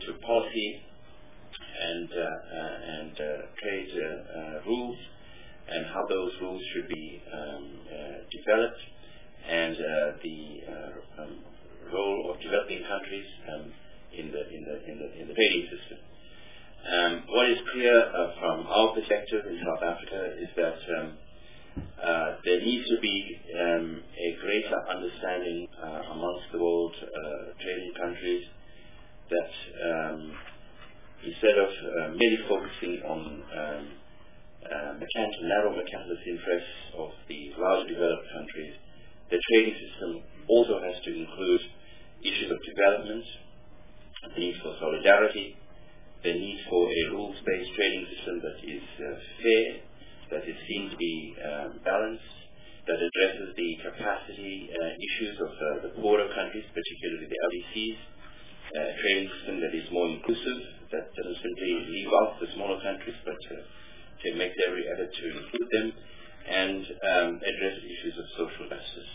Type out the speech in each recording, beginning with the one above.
to policy and trade rules, and how those rules should be developed, and the role of developing countries in the trading system. What is clear from our perspective in South Africa is that there needs to be a greater understanding amongst the world trading countries that instead of merely focusing on narrow mercantilist interests of the large developed countries, the trading system also has to include issues of development, the need for solidarity, the need for a rules-based trading system that is fair, that is seen to be balanced, that addresses the capacity issues of the poorer countries, particularly the LDCs, a trading system that is more inclusive, that doesn't simply leave out the smaller countries, but to make every effort to include them, and address issues of social justice.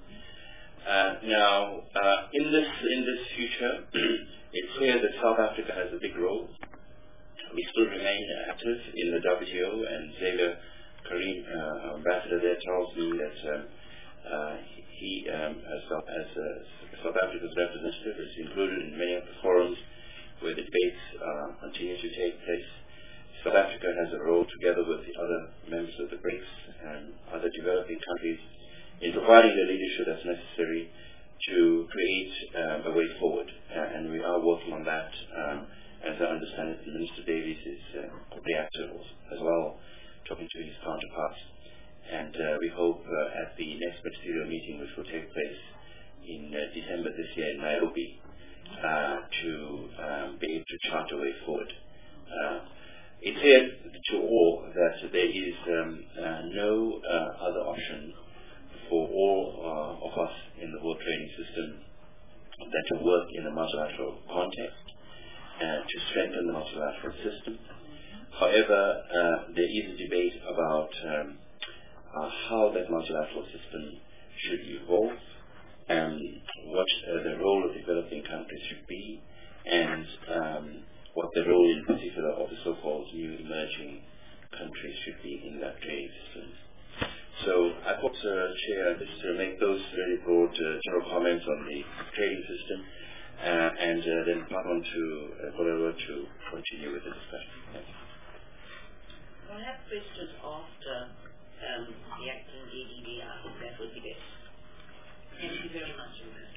Now, in this future, it's clear that South Africa has a big role. We still remain active in the WTO, and Xavier Karim, ambassador there, tells me that he, as South Africa's representative, is included in many of the forums where the debates continue to take place. South Africa has a role, together with the other members of the BRICS and other developing countries, in providing the leadership that's necessary to create a way forward. And we are working on that. As I understand it, Minister Davies is reactive as well, talking to his counterparts. And we hope at the next ministerial meeting, which will take place in December this year in Nairobi, to be able to chart a way forward. It's clear to all that there is no other option for all of us in the world trading system than to work in a multilateral context and to strengthen the multilateral system. However, there is a debate about how that multilateral system should evolve, and what the role of developing countries should be, and what the role in particular of the so-called new emerging countries should be in that trading system. So I thought, Chair, just to make those very broad general comments on the trading system, and then pass on to Kolelo to continue with the discussion. Thank you. We'll have questions after the acting DDD. I think that would be best. Thank you very much.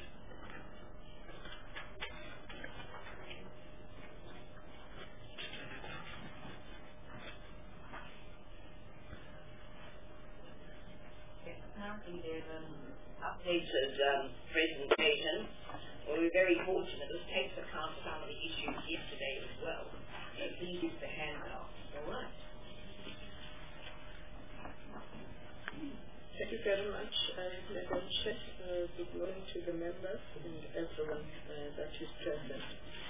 There's an updated presentation. Well, we're very fortunate. This takes account of some of the issues yesterday as well. So please use the handout. All right. Thank you very much, Madam Chair. Good morning to the members and everyone that is present.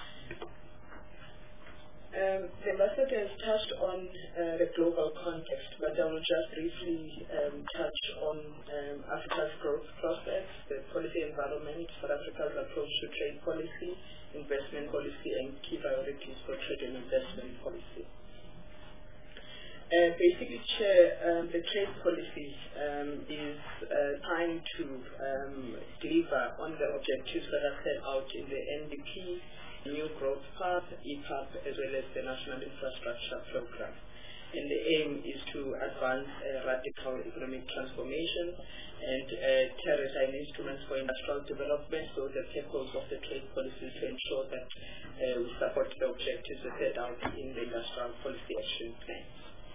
The ambassador has touched on the global context, but I will just briefly touch on Africa's growth prospects, the policy environment, South Africa's approach to trade policy, investment policy, and key priorities for trade and investment policy. Basically, Chair, the trade policy is trying to deliver on the objectives that are set out in the NDP, New Growth Path, EPAP, as well as the National Infrastructure Program. And the aim is to advance radical economic transformation and terrain instruments for industrial development. So the purpose of the trade policy is to ensure that we support the objectives set out in the industrial policy action plan.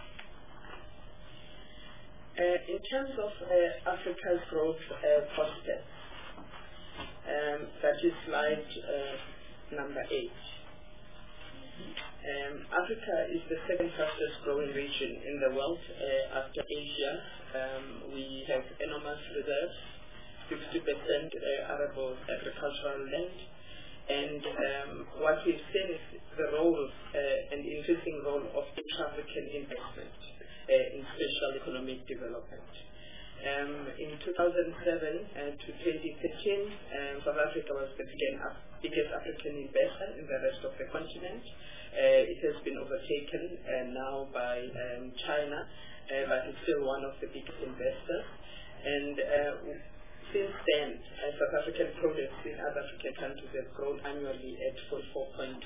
In terms of Africa's growth prospects, that is slide number 8. Africa is the second fastest growing region in the world after Asia. We have enormous reserves, 60% arable agricultural land, and what we've seen is the role and increasing role of intra-African investment in special economic development. In 2007 to 2013, South Africa was the biggest African investor in the rest of the continent. It has been overtaken now by China, but it's still one of the biggest investors. And since then, South African products in other African countries have grown annually at 44.2%.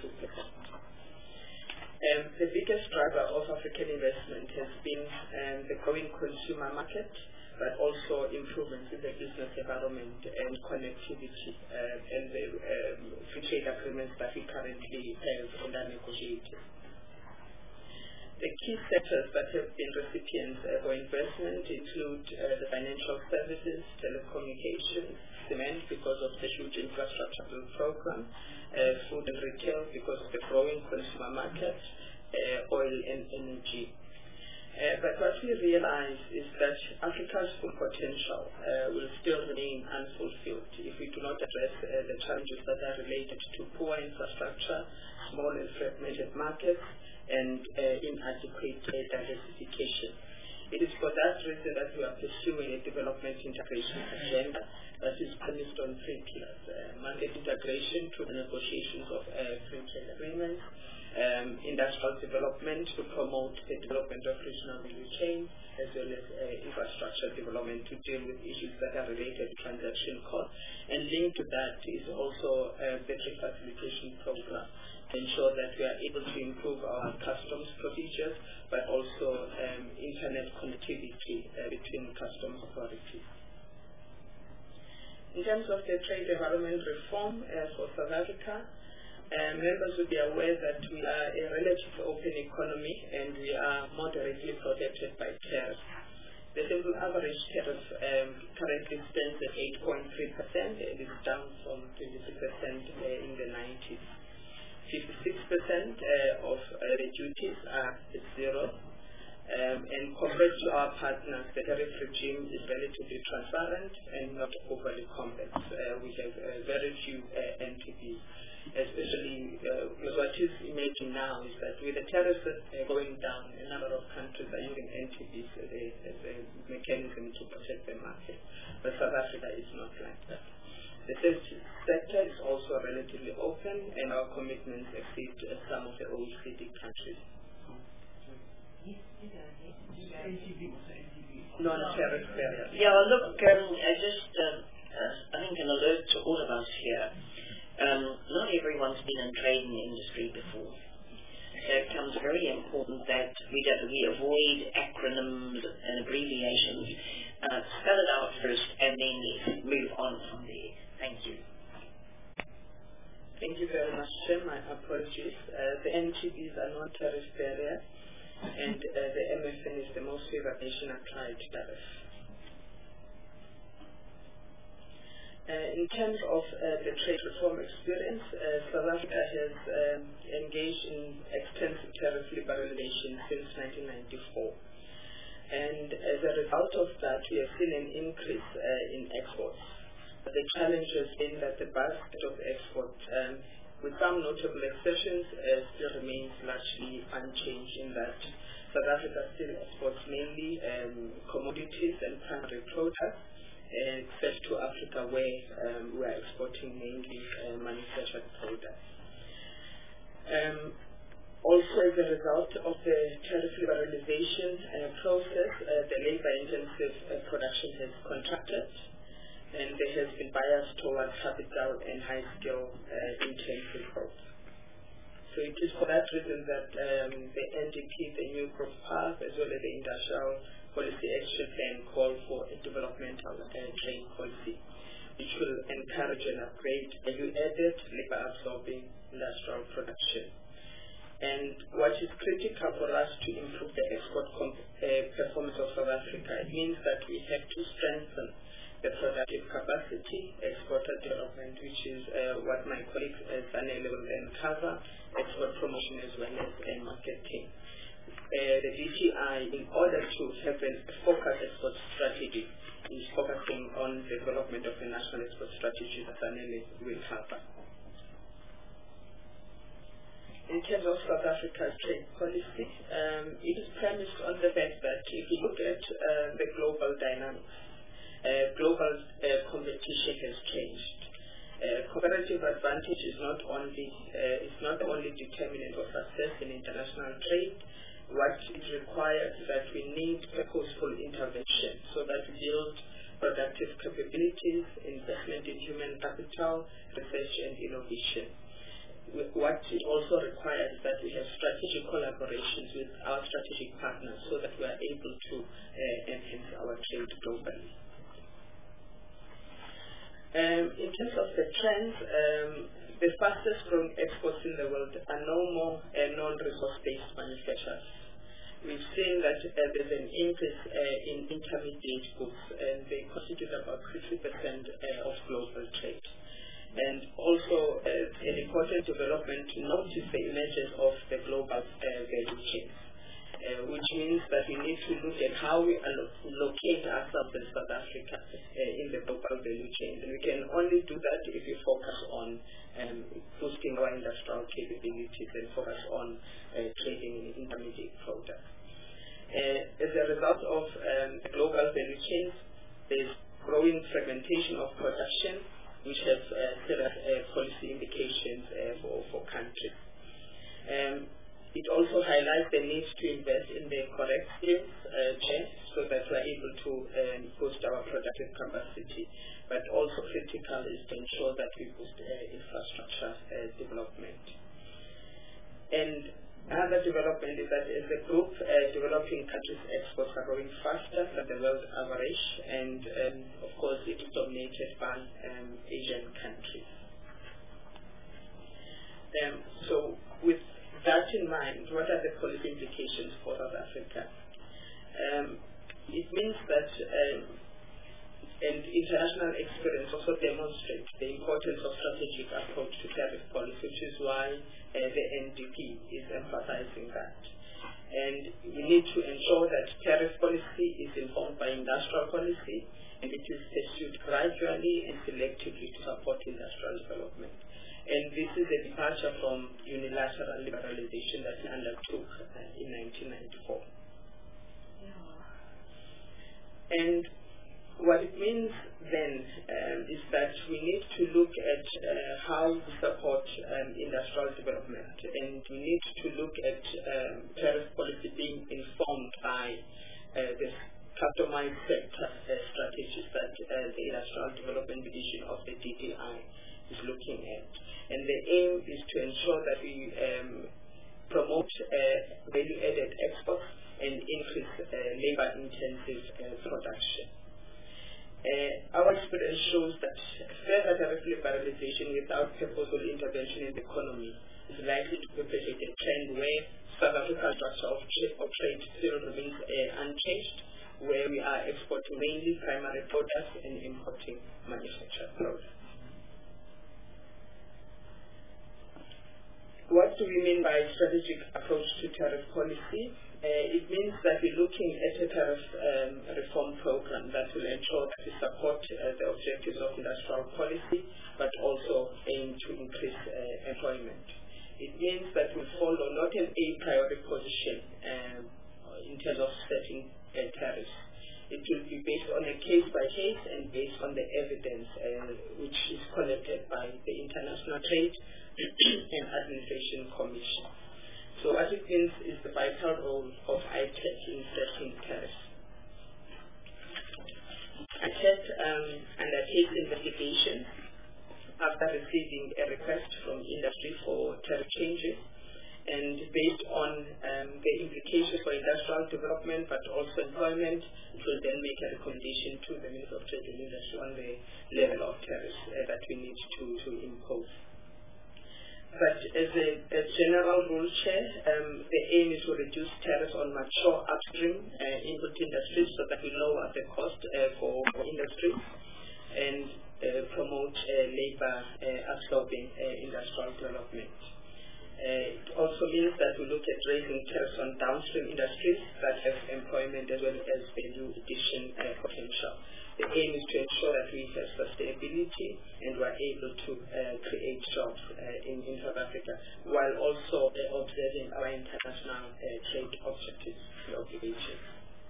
The biggest driver of African investment has been the growing consumer market, but also improvements in the business environment and connectivity and the free trade agreements that we currently have under negotiating. The key sectors that have been recipients for investment include the financial services, telecommunications, cement because of the huge infrastructure build program, food and retail because of the growing consumer market, oil and energy. But what we realize is that Africa's full potential will still remain unfulfilled if we do not address the challenges that are related to poor infrastructure, small and fragmented markets, and inadequate diversification. It is for that reason that we are pursuing a development integration agenda that is premised on three pillars: market integration through the negotiations of free trade agreements, industrial development to promote the development of regional value chain, as well as infrastructure development to deal with issues that are related to transaction costs. And linked to that is also the trade facilitation program to ensure that we are able to improve our customs procedures, but also internet connectivity between customs authorities. In terms of the trade environment reform for South Africa, members will be aware that we are a relatively open economy and we are moderately protected by tariffs. The simple average tariff currently stands at 8.3%. It is down from 23% in the 90s. 56% of the duties are at zero. And compared to our partners, the tariff regime is relatively transparent and not overly complex. We have very few NTBs. Especially what is emerging now is that with the tariffs going down, a number of countries are using NTBs as a mechanism to protect the market. But South Africa is not like that. The safety sector is also relatively open, and our commitments exceed some of the OECD countries. Non-tariff barriers. Yeah, look, I think an alert to all of us here. Not everyone's been in trade in the industry before. So it becomes very important that we avoid acronyms and abbreviations. Spell it out first and then move on from there. Thank you. Thank you very much, Chair. My apologies. The NTBs are non-tariff barriers, and the MFN is the most favored nation applied tariff. In terms of the trade reform experience, South Africa has engaged in extensive tariff liberalization since 1994. And as a result of that, we have seen an increase in exports. The challenge has been that the basket of exports, with some notable exceptions, still remains largely unchanged in that South Africa still exports mainly commodities and primary products, except to Africa where we are exporting mainly manufactured products. Also, as a result of the tariff liberalization process, the labor-intensive production has contracted, and there has been bias towards capital and high-skill intensive growth. So it is for that reason that the NDP, the New Growth Path, as well as the Industrial Policy Action Plan call for a developmental trade policy, which will encourage and upgrade value-added, labor-absorbing industrial production. And what is critical for us to improve the export performance of South Africa, it means that we have to strengthen the productive capacity, exporter development, which is what my colleague Zanele will then cover, export promotion as well as marketing. The DTI, in order to have a focused export strategy, is focusing on the development of a national export strategy that Zanele will cover. in terms of South Africa's trade policy, it is premised on the fact that if you look at the global dynamics, global competition has changed. Comparative advantage is not the only determinant of success in international trade. What it requires is that we need purposeful intervention so that we build productive capabilities, investment in human capital, research and innovation. What it also requires is that we have strategic collaborations with our strategic partners so that we are able to enhance our trade globally. In terms of the trends, the fastest growing exports in the world are no more non-resource-based manufacturers. We've seen that there's an increase in intermediate goods, and they constitute about 50% of global trade. And also, an important development to note is the emergence of the global value chain, which means that we need to look at how we locate ourselves in South Africa in the global value chain. And we can only do that if we focus on boosting our industrial capabilities and focus on trading in intermediate products. As a result of the global value chains, there's growing fragmentation of production, which has serious policy implications for countries. It also highlights the need to invest in the correct skills chain so that we're able to boost our productive capacity. But also critical is to ensure that we boost infrastructure development. And another development is that as a group, developing countries' exports are growing faster than the world average, and of course it is dominated by Asian countries. So with that in mind, what are the policy implications for South Africa? It means that and international experience also demonstrates the importance of strategic approach to tariff policy, which is why the NDP is emphasizing that. And we need to ensure that tariff policy is informed by industrial policy, and it is pursued gradually and selectively to support industrial development. And this is a departure from unilateral liberalization that we undertook in 1994. And what it means then is that we need to look at how we support industrial development, and we need to look at tariff policy being informed by the customized sector strategies that the Industrial Development Division of the DDI is looking at. And the aim is to ensure that we promote value-added exports and increase labor-intensive production. Our experience shows that further tariff liberalization without purposeful intervention in the economy is likely to perpetuate a trend where South Africa's structure of trade still remains unchanged, where we are exporting mainly primary products and importing manufactured products. What do we mean by strategic approach to tariff policy? It means that we're looking at a tariff reform program that will ensure that we support the objectives of industrial policy, but also aim to increase employment. It means that we follow not an a priori position in terms of setting tariffs. It will be based on a case-by-case and based on the evidence which is collected by the International Trade and Administration Commission. So what it means is the vital role of ITEC in setting tariffs. ITEC undertakes investigation after receiving a request from industry for tariff changes, and based on the implications for industrial development but also employment, it will then make a recommendation to the Minister of Trade and Industry on the level of tariffs that we need to impose. But as a general rule, Chair, the aim is to reduce tariffs on mature upstream input industries so that we lower the cost for industries and promote labor absorbing industrial development. It also means that we look at raising tariffs on downstream industries that have employment as well as value addition potential. The aim is to ensure that we have sustainability and we are able to create jobs in South Africa, while also observing our international trade objectives and obligations.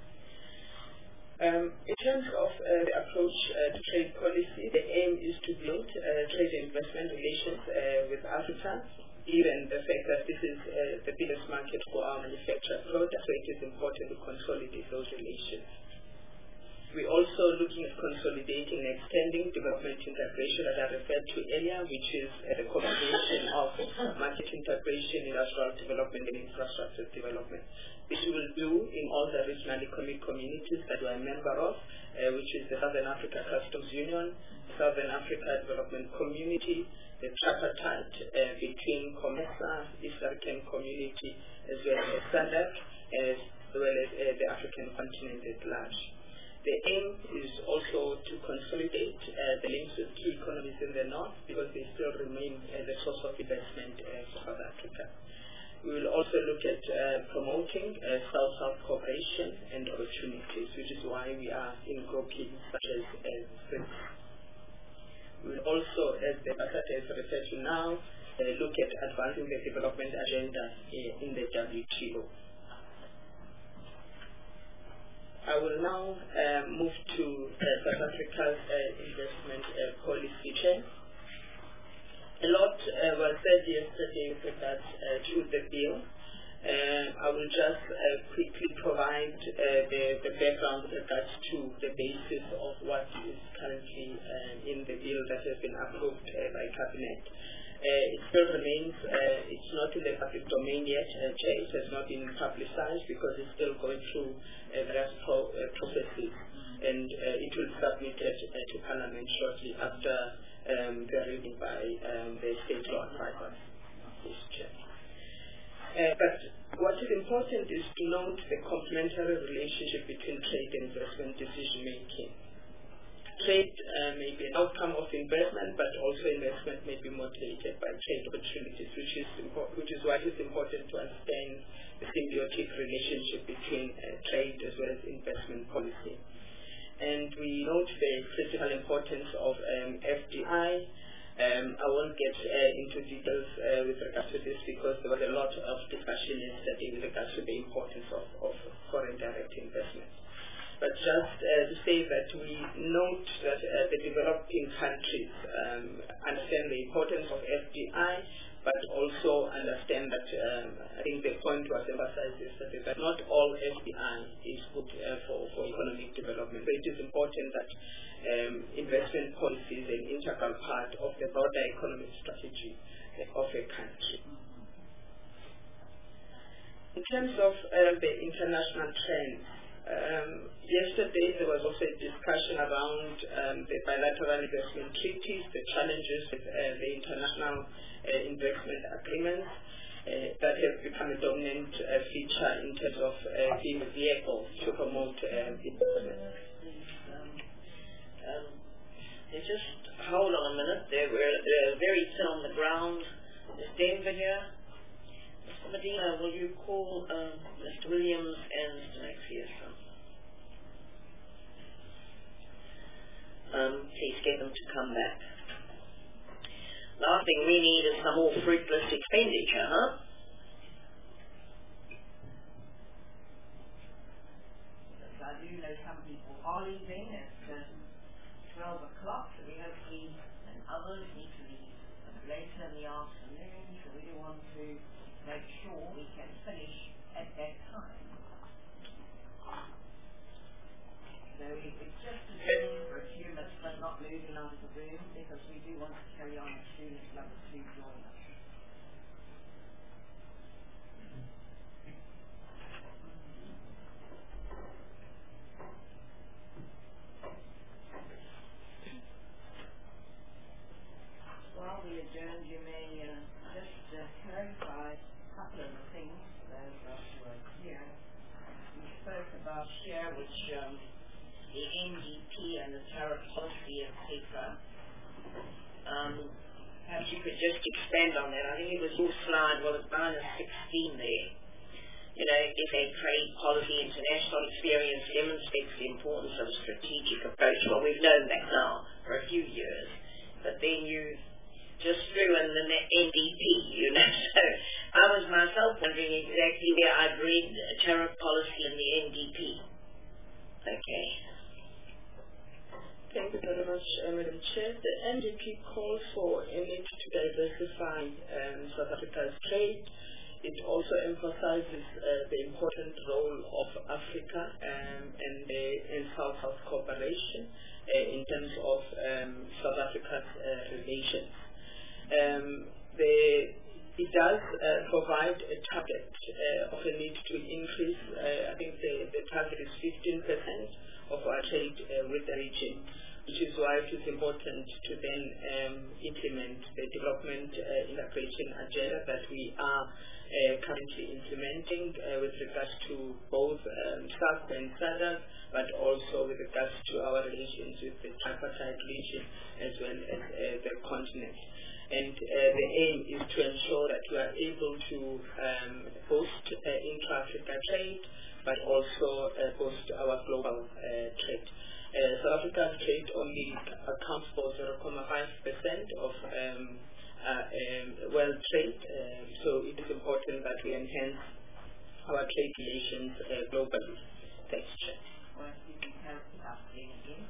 In terms of the approach to trade policy, the aim is to build trade and investment relations with Africa, given the fact that this is the biggest market for our manufactured products, so it is important to consolidate those relations. We're also looking at consolidating and extending development integration that I referred to earlier, which is the combination of market integration, industrial development, and infrastructure development. This we will do in all the regional economic communities that we're a member of, which is the Southern Africa Customs Union, Southern Africa Development Community, the tripartite between COMESA, East African Community, as well as SADC, as well as the African continent at large. The aim is also to consolidate the links with key economies in the north, because they still remain the source of investment for South Africa. We will also look at promoting South-South cooperation and opportunities, which is why we are in groupings such as BRICS. We will also, as the ambassador has referred to now, look at advancing the development agenda in the WTO. I will now move to South Africa's investment policy chain. A lot was said yesterday with regards to the bill. I will just quickly provide the background with regards to the basis of what is currently in the bill that has been approved by Cabinet. It still remains, it's not in the public domain yet, it has not been publicized because it's still going through various processes, and it will be submitted to Parliament shortly after the reading by the State Law Advisor. But what is important is to note the complementary relationship between trade and investment decision making. Trade may be an outcome of investment, but also investment may be motivated by trade opportunities, which is why it's important to understand the symbiotic relationship between trade as well as investment policy. And we note the critical importance of FDI. I won't get into details with regards to this because there was a lot of discussion yesterday with regards to the importance of foreign direct investment. But just to say that we note that the developing countries understand the importance of FDI, but also understand that I think the point was emphasized yesterday that not all FDI is good for economic development. So it is important that investment policy is an integral part of the broader economic strategy of a country. In terms of the international trends, yesterday there was also a discussion around the bilateral investment treaties, the challenges with the international investment agreements that have become a dominant feature in terms of being a vehicle to promote investment. Just hold on a minute. They're very thin on the ground. Is Denver here? Mr. Medina, will you call Mr. Williams and Mr. McPherson? Please get them to come back. Last thing we need is some more fruitless expenditure, huh? I do know some people are leaving at 12 o'clock, so we hopefully, and others need to leave later in the afternoon, so we do want to make sure we can finish at that time. So it's just a journey for a few minutes, but not moving out of the room, because we do want to carry on as soon as level 2 join us. While we adjourn, you may just clarify a couple of the things that were here. We spoke about share, which the NDP and the tariff policy, etc. Perhaps you could just expand on that. I think it was your slide, well, it's -16 there. SA trade policy, international experience demonstrates the importance of a strategic approach. Well, we've known that now for a few years, but then you just threw in the NDP, So I was myself wondering exactly where I'd read tariff policy in the NDP. Okay. Thank you very much, Madam Chair. The NDP calls for a need to diversify South Africa's trade. It also emphasizes the important role of Africa and South-South cooperation in terms of South Africa's relations. It does provide a target of a need to increase, I think the target is 15% of our trade with the region, which is why it is important to then implement the development integration agenda that we are currently implementing with regards to both SADC and SADC, but also with regards to our relations with the tripartite region as well as the continent. And the aim is to ensure that we are able to boost intra-Africa trade, but also boost our global trade. South Africa's trade only accounts for 0.5% of world trade, so it is important that we enhance our trade relations globally. Thanks, Chair. Well, if you can help me up again.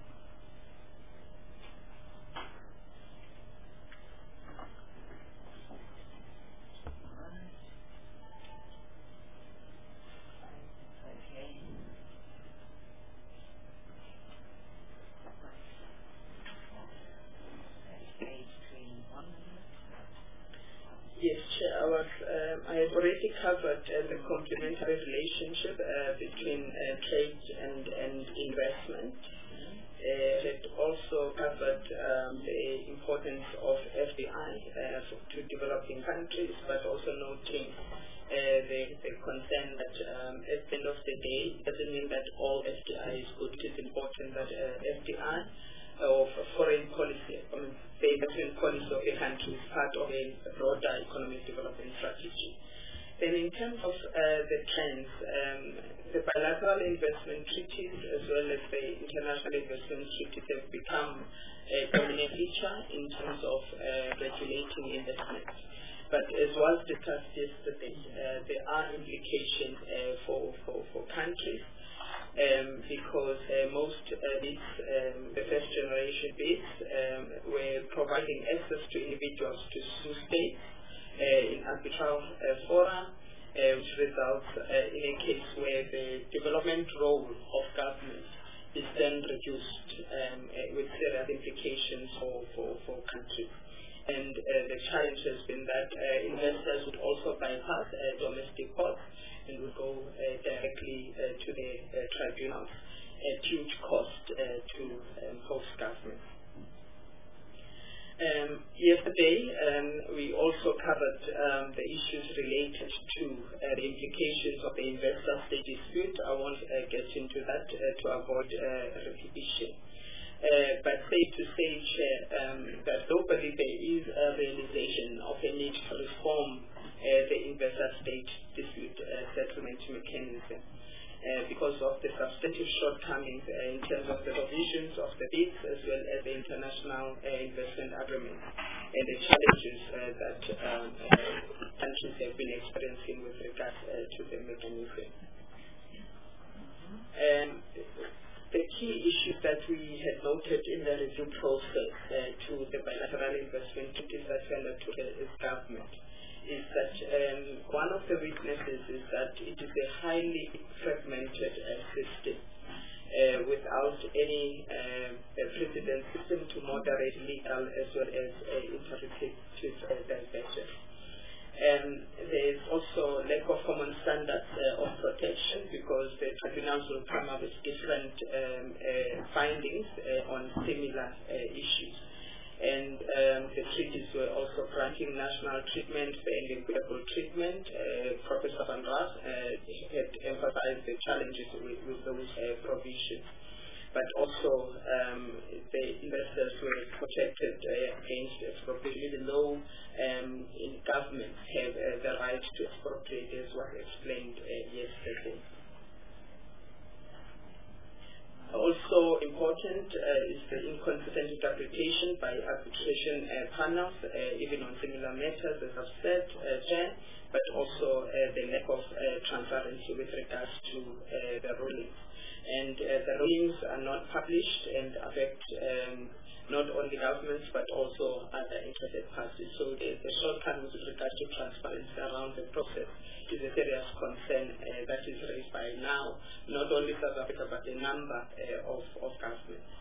Yes, Chair. I have already covered the complementary relationship between trade and investment. It also covered the importance of FDI to developing countries, but also noting the concern that at the end of the day, it doesn't mean that all FDI is good. It is important that FDI of foreign policy, the investment policy of a country is part of a broader economic development strategy. Then in terms of the trends, the bilateral investment treaties as well as the international investment treaties have become a dominant feature in terms of regulating investment. But as was discussed yesterday, there are implications for countries because most bids, the first generation bids, were providing access to individuals to sue states in arbitral fora, which results in a case where the development role of government is then reduced with serious implications for countries. And the challenge has been that investors would also bypass domestic courts and would go directly to the tribunals at huge cost to host government. Yesterday, we also covered the issues related to the implications of the investor-state dispute. I won't get into that to avoid repetition. But safe to say, Chair, that globally there is a realization of a need to reform the investor-state dispute settlement mechanism because of the substantive shortcomings in terms of the provisions of the bids as well as the international investment agreement and the challenges that countries have been experiencing with regards to the mechanism. The key issues that we had noted in the review process to the bilateral investment treaties that we undertook as government is that one of the weaknesses is that it is a highly fragmented system without any precedent system to moderate legal as well as interpretive divergence. There is also lack of common standards of protection because the tribunals will come up with different findings on similar issues. And the treaties were also granting national treatment and equitable treatment. Professor Van Raas had emphasized the challenges with those provisions. but also the investors were protected against expropriation, even though governments have the right to expropriate, as was explained yesterday. Also important is the inconsistent interpretation by arbitration panels, even on similar matters, as I've said, Jen, but also the lack of transparency with regards to the rulings. And the rulings are not published and affect not only governments but also other interested parties. So the shortcomings with regards to transparency around the process is a serious concern that is raised by now, not only South Africa but a number of governments.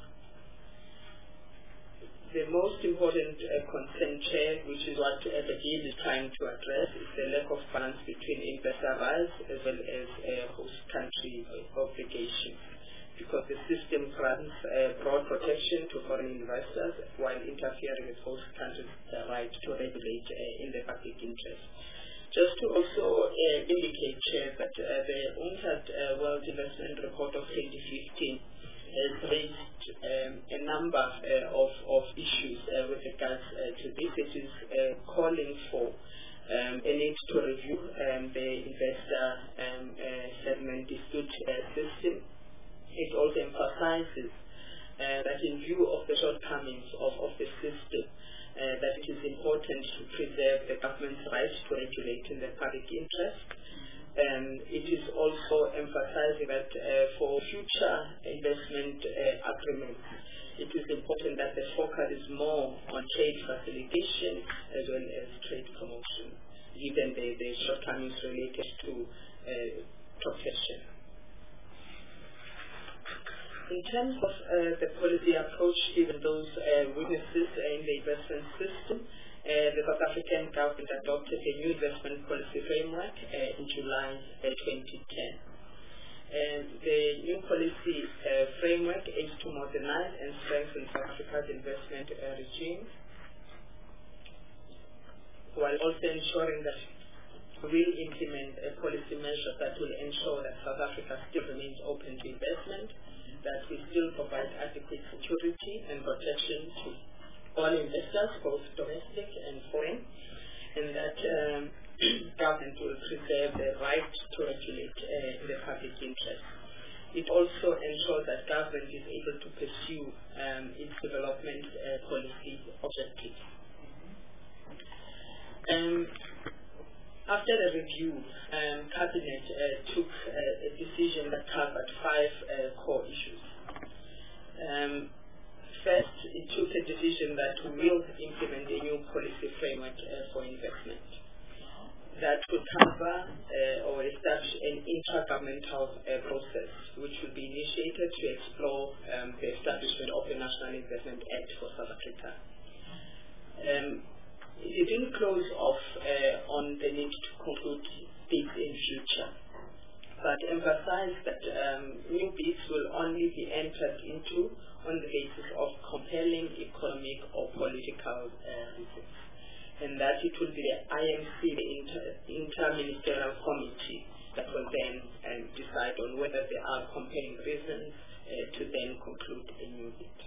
The most important concern, Chair, which is what the bill is trying to address, is the lack of balance between investor rights as well as host country obligations, because the system grants broad protection to foreign investors while interfering with host countries' right to regulate in the public interest. Just to also indicate, Chair, that the UNCTAD World Investment Report of 2015 has raised a number of issues with regards to this. It is calling for a need to review the investor settlement dispute system. It also emphasizes that in view of the shortcomings of the system, that it is important to preserve the government's right to regulate in the public interest. It is also emphasizing that for future investment agreements, it is important that the focus is more on trade facilitation as well as trade promotion, given the shortcomings related to protection. In terms of the policy approach given those weaknesses in the investment system, the South African government adopted a new investment policy framework in July 2010. The new policy framework aims to modernize and strengthen South Africa's investment regime, while also ensuring that we will implement a policy measure that will ensure that South Africa still remains open to investment, that we still provide adequate security and protection to all investors, both domestic and foreign, and that government will preserve the right to regulate in the public interest. It also ensures that government is able to pursue its development policy objectives. After the review, Cabinet took a decision that covered 5 core issues. First, it took a decision that will implement a new policy framework for investment that would cover or establish an intergovernmental process which will be initiated to explore the establishment of a National Investment Act for South Africa. It didn't close off on the need to conclude bids in future, but emphasized that new bids will only be entered into on the basis of compelling economic or political reasons, and that it will be the IMC, the Inter-Ministerial Committee, that will then decide on whether there are compelling reasons to then conclude a new bid.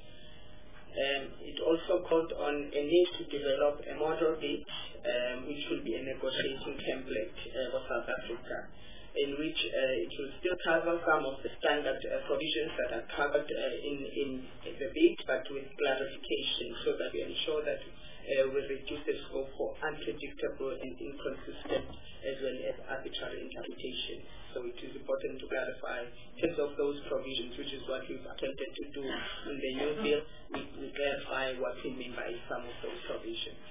It also called on a need to develop a model bid, which will be a negotiating template for South Africa, in which it will still cover some of the standard provisions that are covered in the bid, but with clarification, so that we ensure that we reduce the scope for unpredictable and inconsistent as well as arbitrary interpretation. So it is important to clarify in terms of those provisions, which is what we've attempted to do in the new bill. We clarify what we mean by some of those provisions.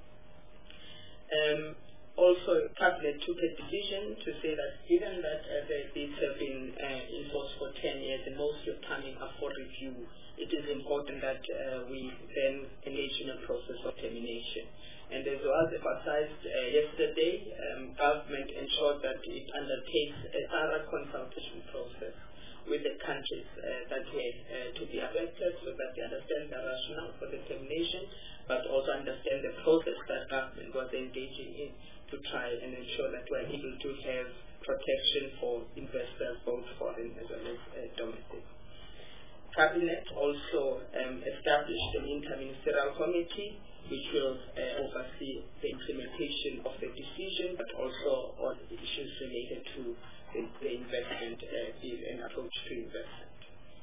Also, Cabinet took a decision to say that given that the bids have been in force for 10 years and most are coming up for review, it is important that we then engage in a process of termination. And as was emphasized yesterday, government ensured that it undertakes a thorough consultation process with the countries that were to be affected, so that they understand the rationale for the termination, but also understand the process that government was engaging in to try and ensure that we're able to have protection for investors, both foreign as well as domestic. Cabinet also established an interministerial committee which will oversee the implementation of the decision, but also on issues related to the investment bill and approach to investment.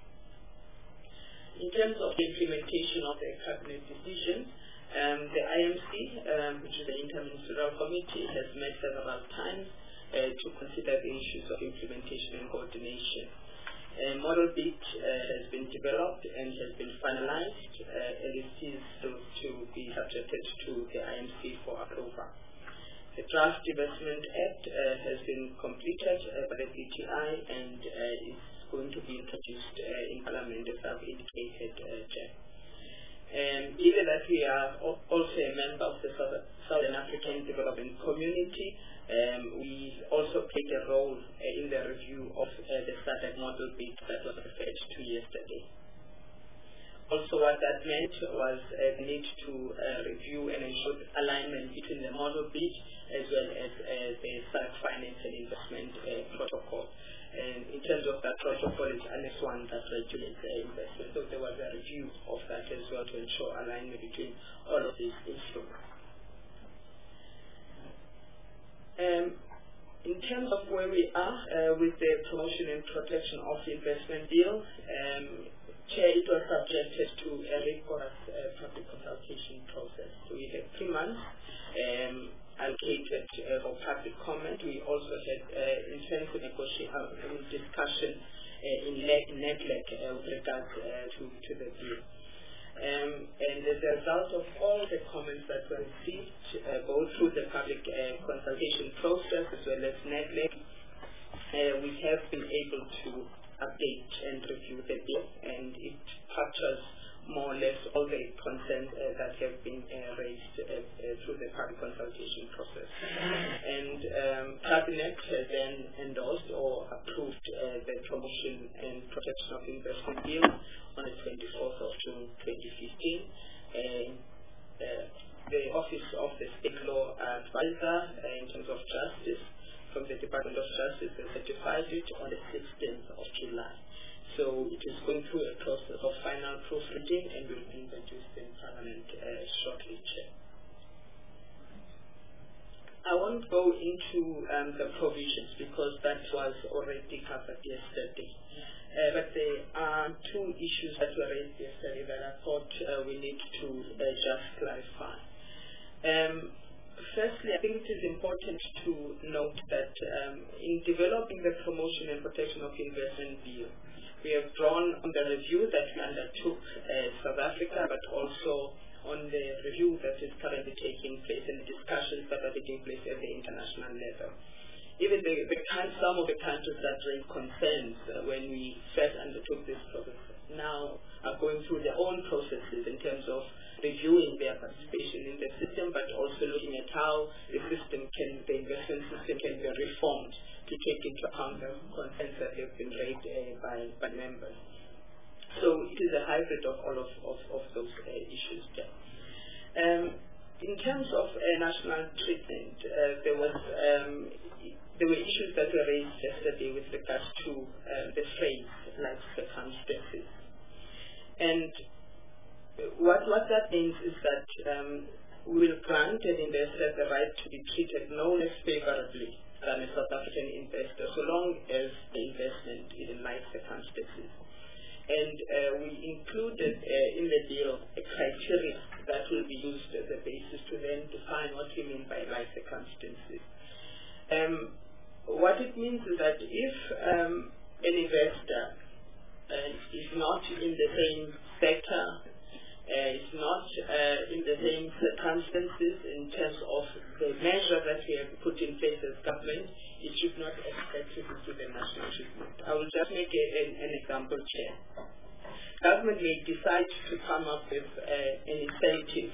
In terms of the implementation of the Cabinet decision, the IMC, which is the Interministerial Committee, has met several times to consider the issues of implementation and coordination. A model bid has been developed and has been finalized, and it is to be subjected to the IMC for approval. The Draft Investment Act has been completed by the DTI and is going to be introduced in Parliament, as I've indicated, Jack. Given that we are also a member of the Southern African Development Community, we also played a role in the review of the SADC model bid that was referred to yesterday. Also, what that meant was the need to review and ensure alignment between the model bid as well as the SADC Finance and Investment Protocol. And in terms of that protocol, it's Annex 1 that regulates investment. So there was a review of that as well to ensure alignment between all of these instruments. In terms of where we are with the promotion and protection of the investment bill, Chair, it was subjected to a rigorous public consultation process. So we had 3 months allocated for public comment. We also had intensive discussion in NEDLEC with regards to the bill. And as a result of all the comments that were received, both through the public consultation process as well as NEDLEC, we have been able to update and review the bill, and it captures more or less all the concerns that have been raised through the public consultation process. And Cabinet has then endorsed or approved the promotion and protection of investment bill on the 24th of June 2015. The Office of the State Law Advisor in terms of justice from the Department of Justice has certified it on the 16th of July. So it is going through a process of final proofreading and will be introduced in Parliament shortly, Chair. I won't go into the provisions because that was already covered yesterday. But there are 2 issues that were raised yesterday that I thought we need to just clarify. Firstly, I think it is important to note that in developing the promotion and protection of investment bill, we have drawn on the review that we undertook South Africa, but also on the review that is currently taking place and the discussions that are taking place at the international level. Even some of the countries that raised concerns when we first undertook this process now are going through their own processes in terms of reviewing their participation in the system, but also looking at how the investment system can be reformed to take into account the concerns that have been raised by members. So it is a hybrid of all of those issues there. In terms of national treatment, there were issues that were raised yesterday with regards to the phrase life circumstances. And what that means is that we will grant an investor the right to be treated no less favorably than a South African investor, so long as the investment is in life circumstances. And we included in the deal a criteria that will be used as a basis to then define what we mean by life circumstances. What it means is that if an investor is not in the same sector, is not in the same circumstances in terms of the measure that we have put in place as government, it should not expect to receive a national treatment. I will just make an example, Chair. Government may decide to come up with an incentive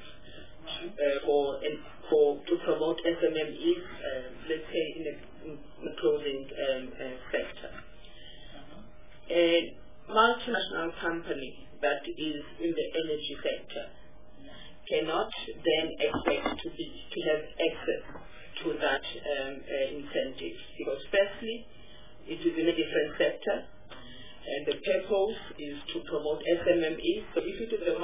to promote SMMEs, let's say in the clothing sector. A multinational company that is in the energy sector cannot then expect to have access to that incentive, because firstly, it is in a different sector, and the purpose is to promote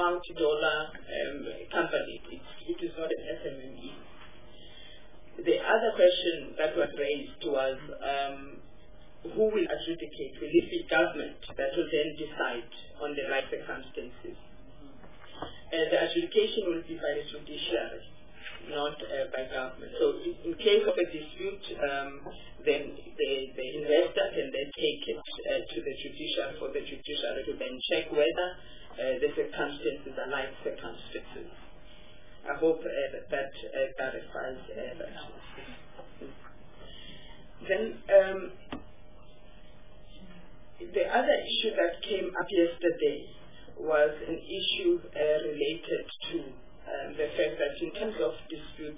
multi-dollar company. It is not an SMME. The other question that was raised was who will adjudicate? Will it be government that will then decide on the right circumstances? The adjudication will be by the judiciary, not by government. So in case of a dispute, then the investor can then take it to the judiciary for the judiciary to then check whether the circumstances are like circumstances. I hope that clarifies that. Then the other issue that came up yesterday was an issue related to the fact that in terms of dispute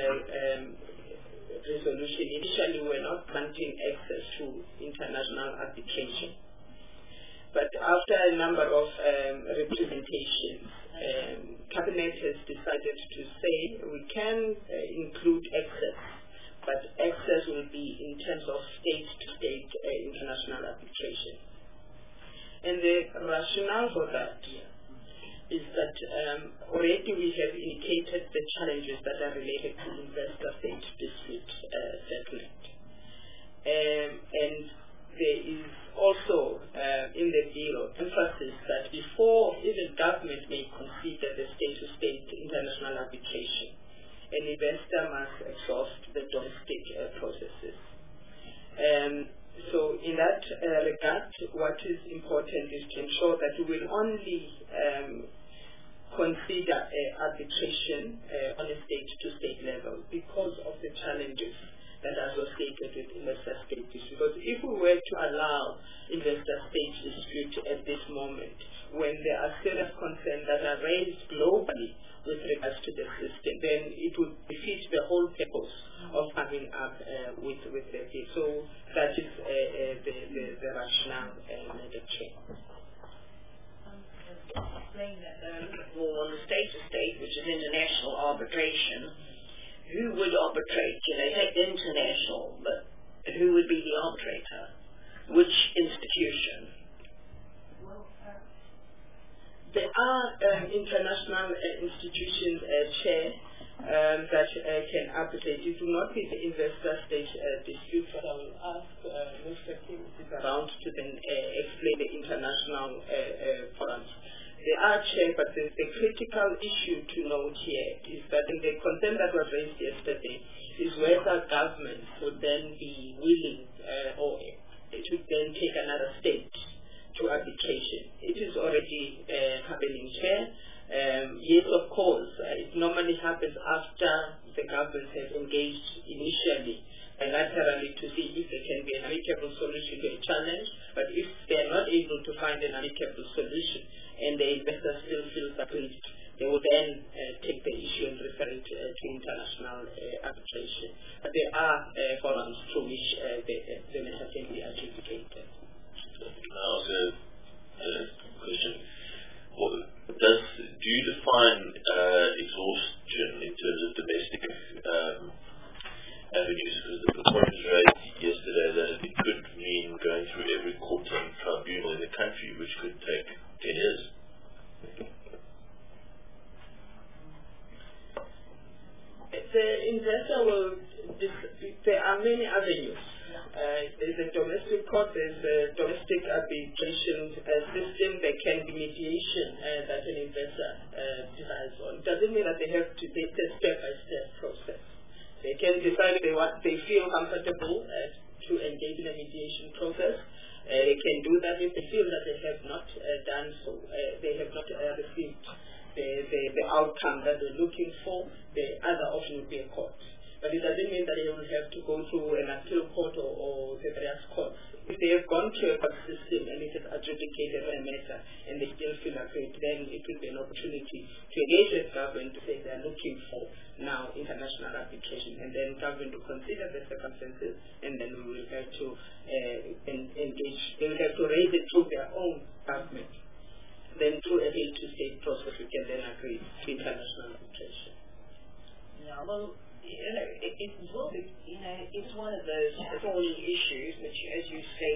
resolution, initially we were not granting access to international arbitration. But after a number of representations, Cabinet has decided to say we can include access, but access will be in terms of state-to-state international arbitration. And the rationale for that is that already we have indicated the challenges that are related to investor-state dispute settlement. And there is also in the bill emphasis that before even government may consider the state-to-state international arbitration, an investor must exhaust the domestic processes. So in that regard, what is important is to ensure that we will only consider arbitration on a state-to-state level because of the challenges that are associated with investor-state dispute. Because if we were to allow investor-state dispute at this moment, when there are serious concerns that are raised globally with regards to the system, then it would defeat the whole purpose of coming up with the deal. So that is the rationale and the change. Explain that more on the state-to-state, which is international arbitration. Who would arbitrate? You know, take international, but who would be the arbitrator? Which institution? There are international institutions, Chair, that can arbitrate. It will not be the investor-state dispute, but I will ask Mr. Kim is around to then explain the international forums. They are, Chair, but the critical issue to note here is that in the concern that was raised yesterday is whether government would then be willing or to then take another state to arbitration. It is already happening, Chair. Yes, of course, it normally happens after the government has engaged initially bilaterally to see if there can be an amicable solution to a challenge, but if they are not able to find an amicable solution and the investor still feels aggrieved, they will then take the issue and refer it to international arbitration. But there are forums through which the matter can be adjudicated. Now, the question: do you define exhaustion in terms of domestic avenues? Because the point was raised yesterday that it could mean going through every court and tribunal in the country, which could take 10 years. The investor will. There are many avenues. There's a domestic court, there's a domestic arbitration system, there can be mediation that an investor decides on. It doesn't mean that they have to take a step-by-step process. They can decide they feel comfortable to engage in a mediation process. They can do that if they feel that they have not done so. They have not received the outcome that they're looking for. The other option would be a court. But it doesn't mean that they will have to go through an appeal court or the various courts. If they have gone to a court system and it is adjudicated on a matter and they still feel aggrieved, then it will be an opportunity to engage with government to say they are looking for now international arbitration, and then government to consider the circumstances, and then we will have to engage. They will have to raise it through their own government. Then through a state-to-state process, we can then agree to international arbitration. Yeah, well, it will be, it's one of those thorny issues which, as you say,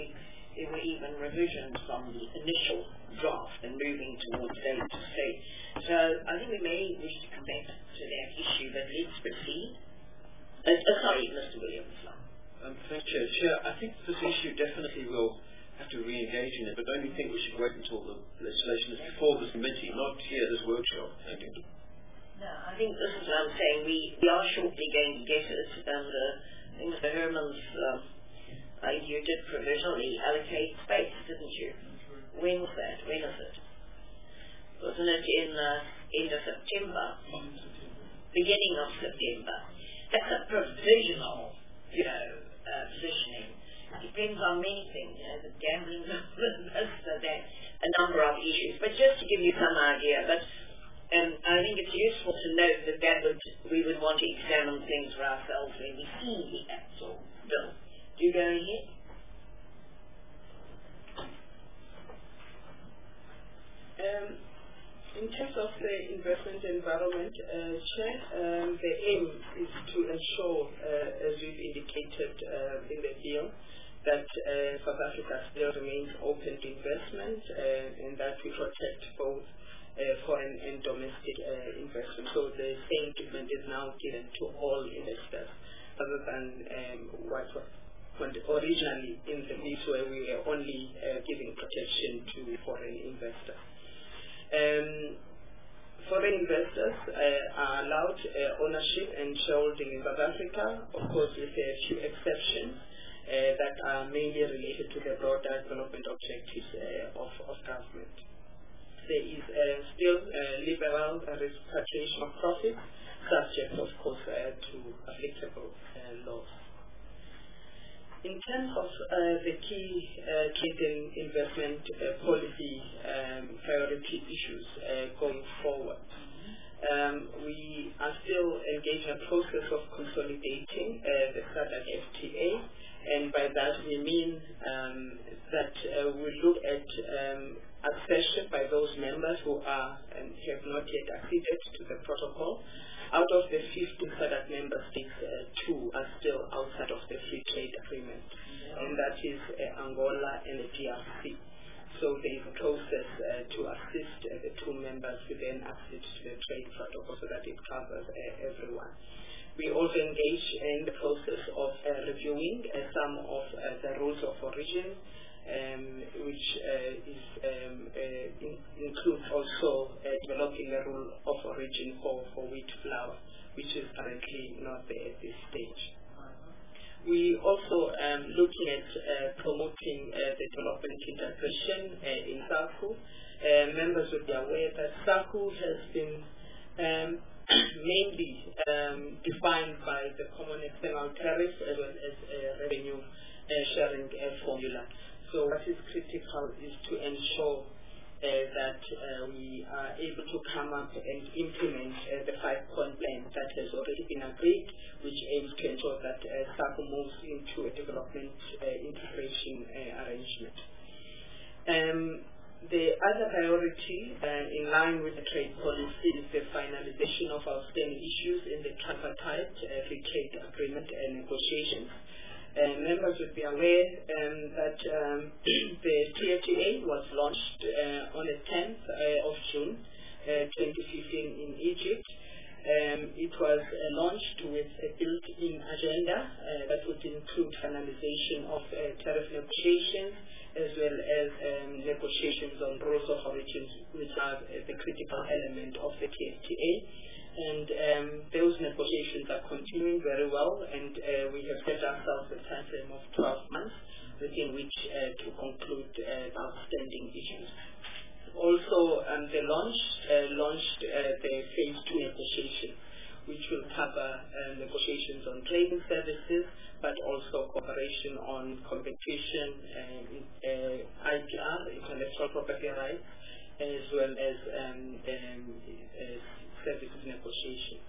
there were even revisions from the initial draft and moving towards state to state. So I think we may wish to come back to that issue, but let's proceed. Sorry, Mr. Williams. Thank you, Chair. I think this issue definitely will have to re-engage in it, but don't you think we should wait until the legislation is before this committee, not here, this workshop? Thank you. No, I think this is what I'm saying. We are shortly going to get it, and I think Mr. Herman's, you did provisionally allocate space, didn't you? When was that? When is it? Wasn't it in end of September? Beginning of September. That's a provisional, positioning. It depends on many things, the gambling, this, that, a number of issues. But just to give you some idea, but I think it's useful to note that we would want to examine things for ourselves when we see the actual bill. Do you go ahead? In terms of the investment environment, Chair, the aim is to ensure, as we've indicated in the bill, that South Africa still remains open to investment and that we protect both foreign and domestic investment. So the same treatment is now given to all investors, other than what originally in the list where we were only giving protection to foreign investors. Foreign investors are allowed ownership and shareholding in South Africa, of course with a few exceptions that are mainly related to the broader development objectives of government. There is still liberal repatriation of profits, subject of course to applicable laws. In terms of the key trade and investment policy priority issues going forward, we are still engaged in a process of consolidating the SADC FTA, and by that we mean that we look at accession by those members who are and have not yet acceded to the protocol. Out of the 15 SADC member states, 2 are still outside of the free trade agreement, and that is Angola and the DRC. So there is a process to assist the 2 members who then access to the trade protocol so that it covers everyone. We also engage in the process of reviewing some of the rules of origin, which includes also developing a rule of origin for wheat flour, which is currently not there at this stage. We also looking at promoting the development integration in SACU. Members will be aware that SACU has been mainly defined by the common external tariff as well as revenue sharing formula. So what is critical is to ensure that we are able to come up and implement the 5-point plan that has already been agreed, which aims to ensure that SACU moves into a development integration arrangement. The other priority in line with the trade policy is the finalization of outstanding issues in the tripartite free trade agreement and negotiations. Members would be aware that the TFTA was launched on the 10th of June 2015 in Egypt. It was launched with a built-in agenda that would include finalization of tariff negotiations as well as negotiations on rules of origin, which are the critical element of the TFTA. And those negotiations are continuing very well, and we have set ourselves a time frame of 12 months within which to conclude outstanding issues. Also, they launched the phase 2 negotiation, which will cover negotiations on trading services, but also cooperation on competition, IPR, intellectual property rights, as well as services negotiation.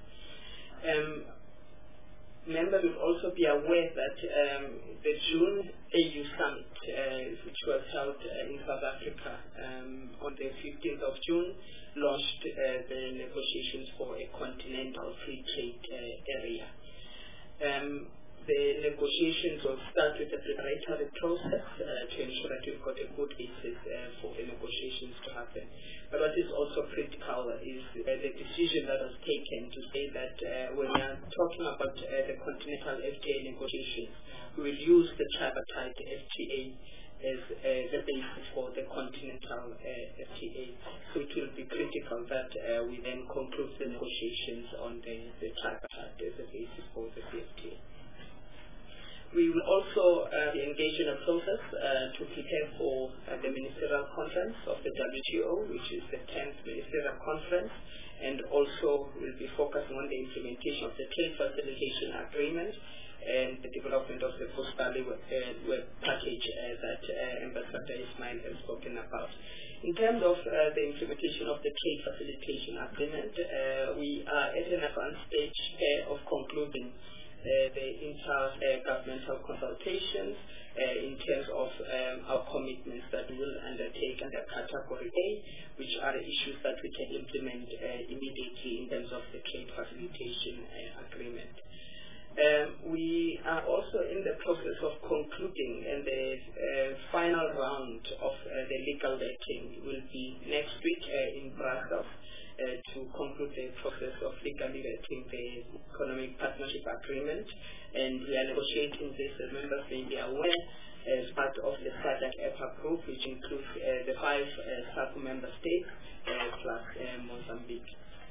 Members will also be aware that the June AU Summit, which was held in South Africa on the 15th of June, launched the negotiations for a continental free trade area. The negotiations will start with a preparatory process to ensure that we've got a good basis for the negotiations to happen. But what is also critical is the decision that was taken to say that when we are talking about the continental FTA negotiations, we will use the tripartite FTA as the basis for the continental FTA. So it will be critical that we then conclude the negotiations on the tripartite as a basis for the FTA. We will also engage in a process to prepare for the ministerial conference of the WTO, which is the 10th ministerial conference, and also will be focusing on the implementation of the trade facilitation agreement and the development of the post-Bali web package that Ambassador Ismail has spoken about. In terms of the implementation of the trade facilitation agreement, we are at an advanced stage of concluding the intergovernmental consultations in terms of our commitments that we will undertake under Category A, which are the issues that we can implement immediately in terms of the trade facilitation agreement. We are also in the process of concluding, and the final round of the legal vetting will be next week in Brussels to conclude the process of legally vetting the economic partnership agreement. And we are negotiating this, as members may be aware, as part of the SADC-EPA group, which includes the 5 SACU member states plus Mozambique.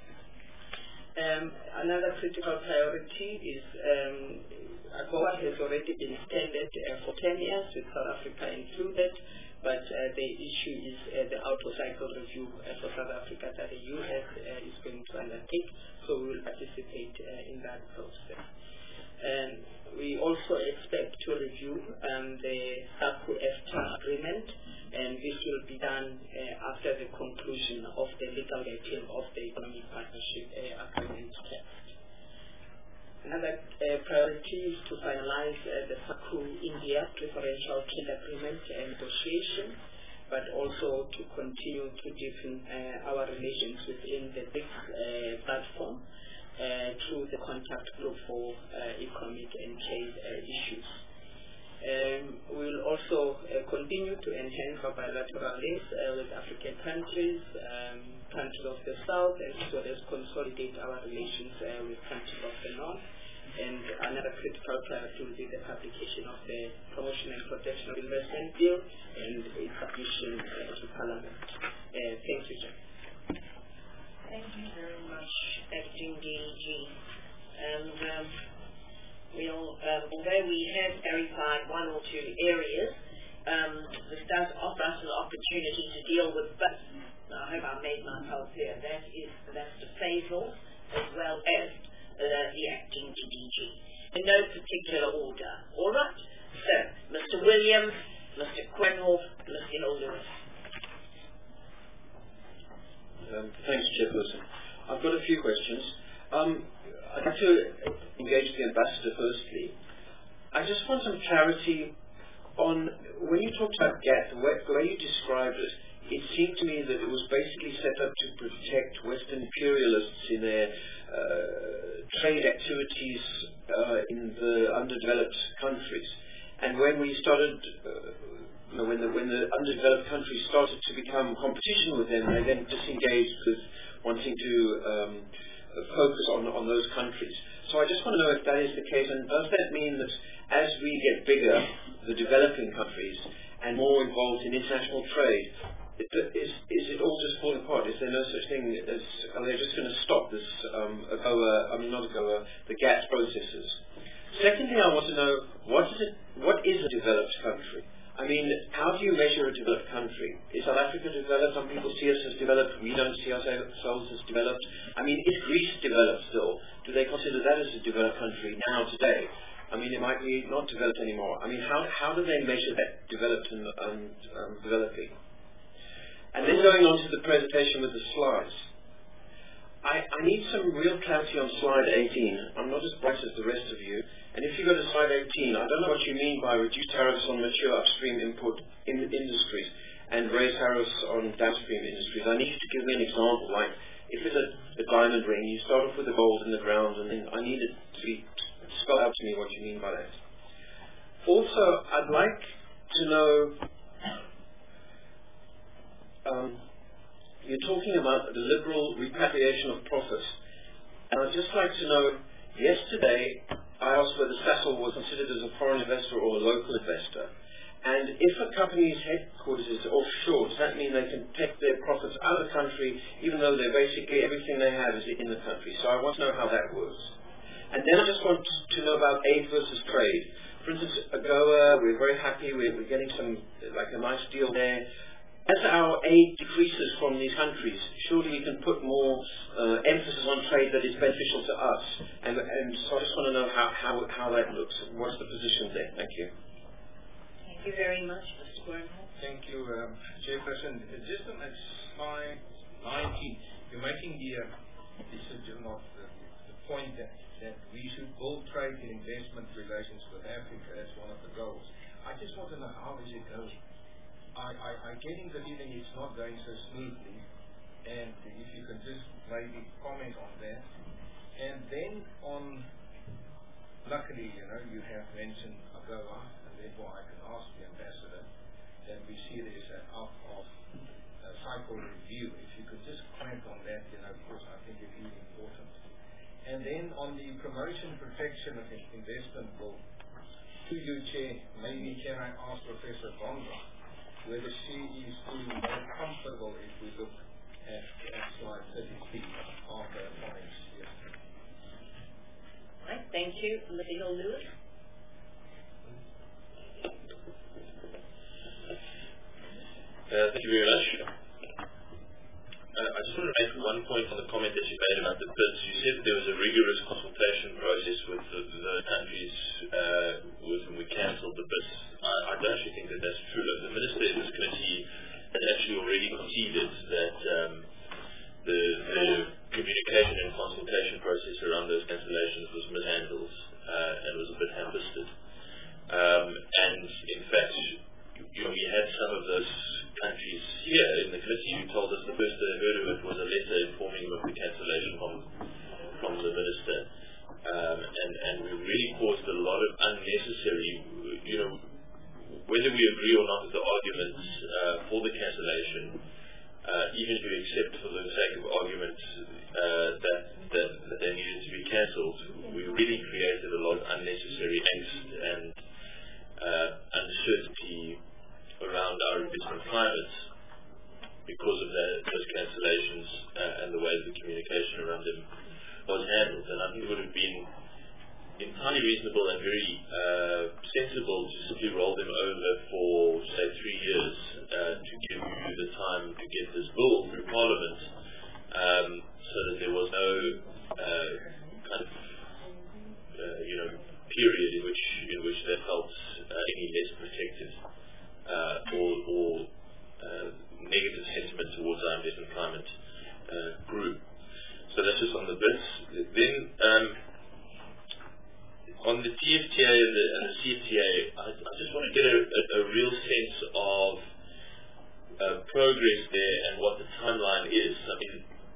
Another critical priority is AGOA has already been extended for 10 years, with South Africa included, but the issue is the out-of-cycle review for South Africa that the US is going to undertake, so we will participate in that process. We also expect to review the SACU-EFTA agreement, and this will be done after the conclusion of the legal vetting of the economic partnership agreement text. Another priority is to finalize the SACU-India preferential trade agreement negotiation, but also to continue to deepen our relations within the BRICS platform through the contact group for economic and trade issues. We will also continue to enhance our bilateral links with African countries, countries of the South, as well as consolidate our relations with countries of the North. And another critical priority will be the publication of the Promotion and Protection of Investment Bill and its submission to Parliament. Thank you, John. Thank you very much, Acting DG. And although we have clarified one or two areas, this does offer us an opportunity to deal with both. I hope I made myself clear. That's the Faisal as well as the Acting DG. In no particular order. All right? So, Mr. Williams, Mr. Quenwolf, Ms. Hill-Lewis. Thanks, Chairperson. I've got a few questions. I'd like to engage the Ambassador firstly. I just want some clarity on, when you talked about GATT, the way you described it, it seemed to me that it was basically set up to protect Western imperialists in their trade activities in the underdeveloped countries. And when we started, when the underdeveloped countries started to become competition with them, they then disengaged with wanting to focus on those countries. So I just want to know if that is the case, and does that mean that as we get bigger, the developing countries, and more involved in international trade, is it all just falling apart? Is there no such thing as, are they just going to stop this the GATT processes? Secondly, I want to know, what is a developed country? I mean, how do you measure a developed country? Is South Africa developed? Some people see us as developed. We don't see ourselves as developed. I mean, is Greece developed still? Do they consider that as a developed country now, today? I mean, it might be not developed anymore. I mean, how do they measure that developed and developing? And then going on to the presentation with the slides. I need some real clarity on slide 18. I'm not as bright as the rest of you. And if you go to slide 18, I don't know what you mean by reduce tariffs on mature upstream input industries and raise tariffs on downstream industries. I need you to give me an example. Like, if it's a diamond ring, you start off with the gold in the ground, and then I need it to be spell out to me what you mean by that. Also, I'd like to know, you're talking about the liberal repatriation of profits. And I'd just like to know, yesterday I asked whether Sasol was considered as a foreign investor or a local investor. And if a company's headquarters is offshore, does that mean they can take their profits out of the country, even though they're basically everything they have is in the country? So I want to know how that works. And then I just want to know about aid versus trade. For instance, AGOA, we're very happy, we're getting some, like a nice deal there. As our aid decreases from these countries, surely we can put more emphasis on trade that is beneficial to us. And so I just want to know how that looks. What's the position there? Thank you. Thank you very much, Mr. Bernhardt. Thank you, Chairperson. Just on that slide 19, you're making the point that we should build trade and investment relations with Africa as one of the goals. I just want to know, how is it going? I'm getting the feeling it's not going so smoothly, and if you can just maybe comment on that. And then luckily, you have mentioned AGOA, and therefore I can ask the ambassador that we see there's an out-of cycle review. If you could just comment on that, because I think it is important. And then on the promotion protection of investment bill, to you, Chair, maybe can I ask Professor Bondra whether she is feeling more comfortable if we look at slide 33 of the points yesterday. Right, thank you. Mr. Hill-Lewis. Thank you very much. I just want to make one point on the comment that you made about the BIDs. You said there was a rigorous consultation process with the countries with whom we cancelled the BIDs. I don't actually think that that's true. The Minister in this committee has actually already conceded that the communication and consultation process around those cancellations was mishandled and was a bit ham-fisted. And in fact, we had some of those countries here in the committee who told us the first they heard of it was a letter informing them of the cancellation from the Minister. And we really caused a lot of unnecessary, whether we agree or not with the arguments for the cancellation, even if we accept for the sake of argument that they needed to be cancelled, we really created a lot of unnecessary angst and uncertainty around our investment climate because of those cancellations and the way the communication around them was handled. And I think it would have been entirely reasonable and very sensible to simply roll them over for, say, 3 years to give you the time to get this bill through Parliament so that there was no kind of period in which they felt any less protected or negative sentiment towards our investment climate grew. So that's just on the BIDs. Then on the TFTA and the CFTA, I just want to get a real sense of progress there and what the timeline is. I mean,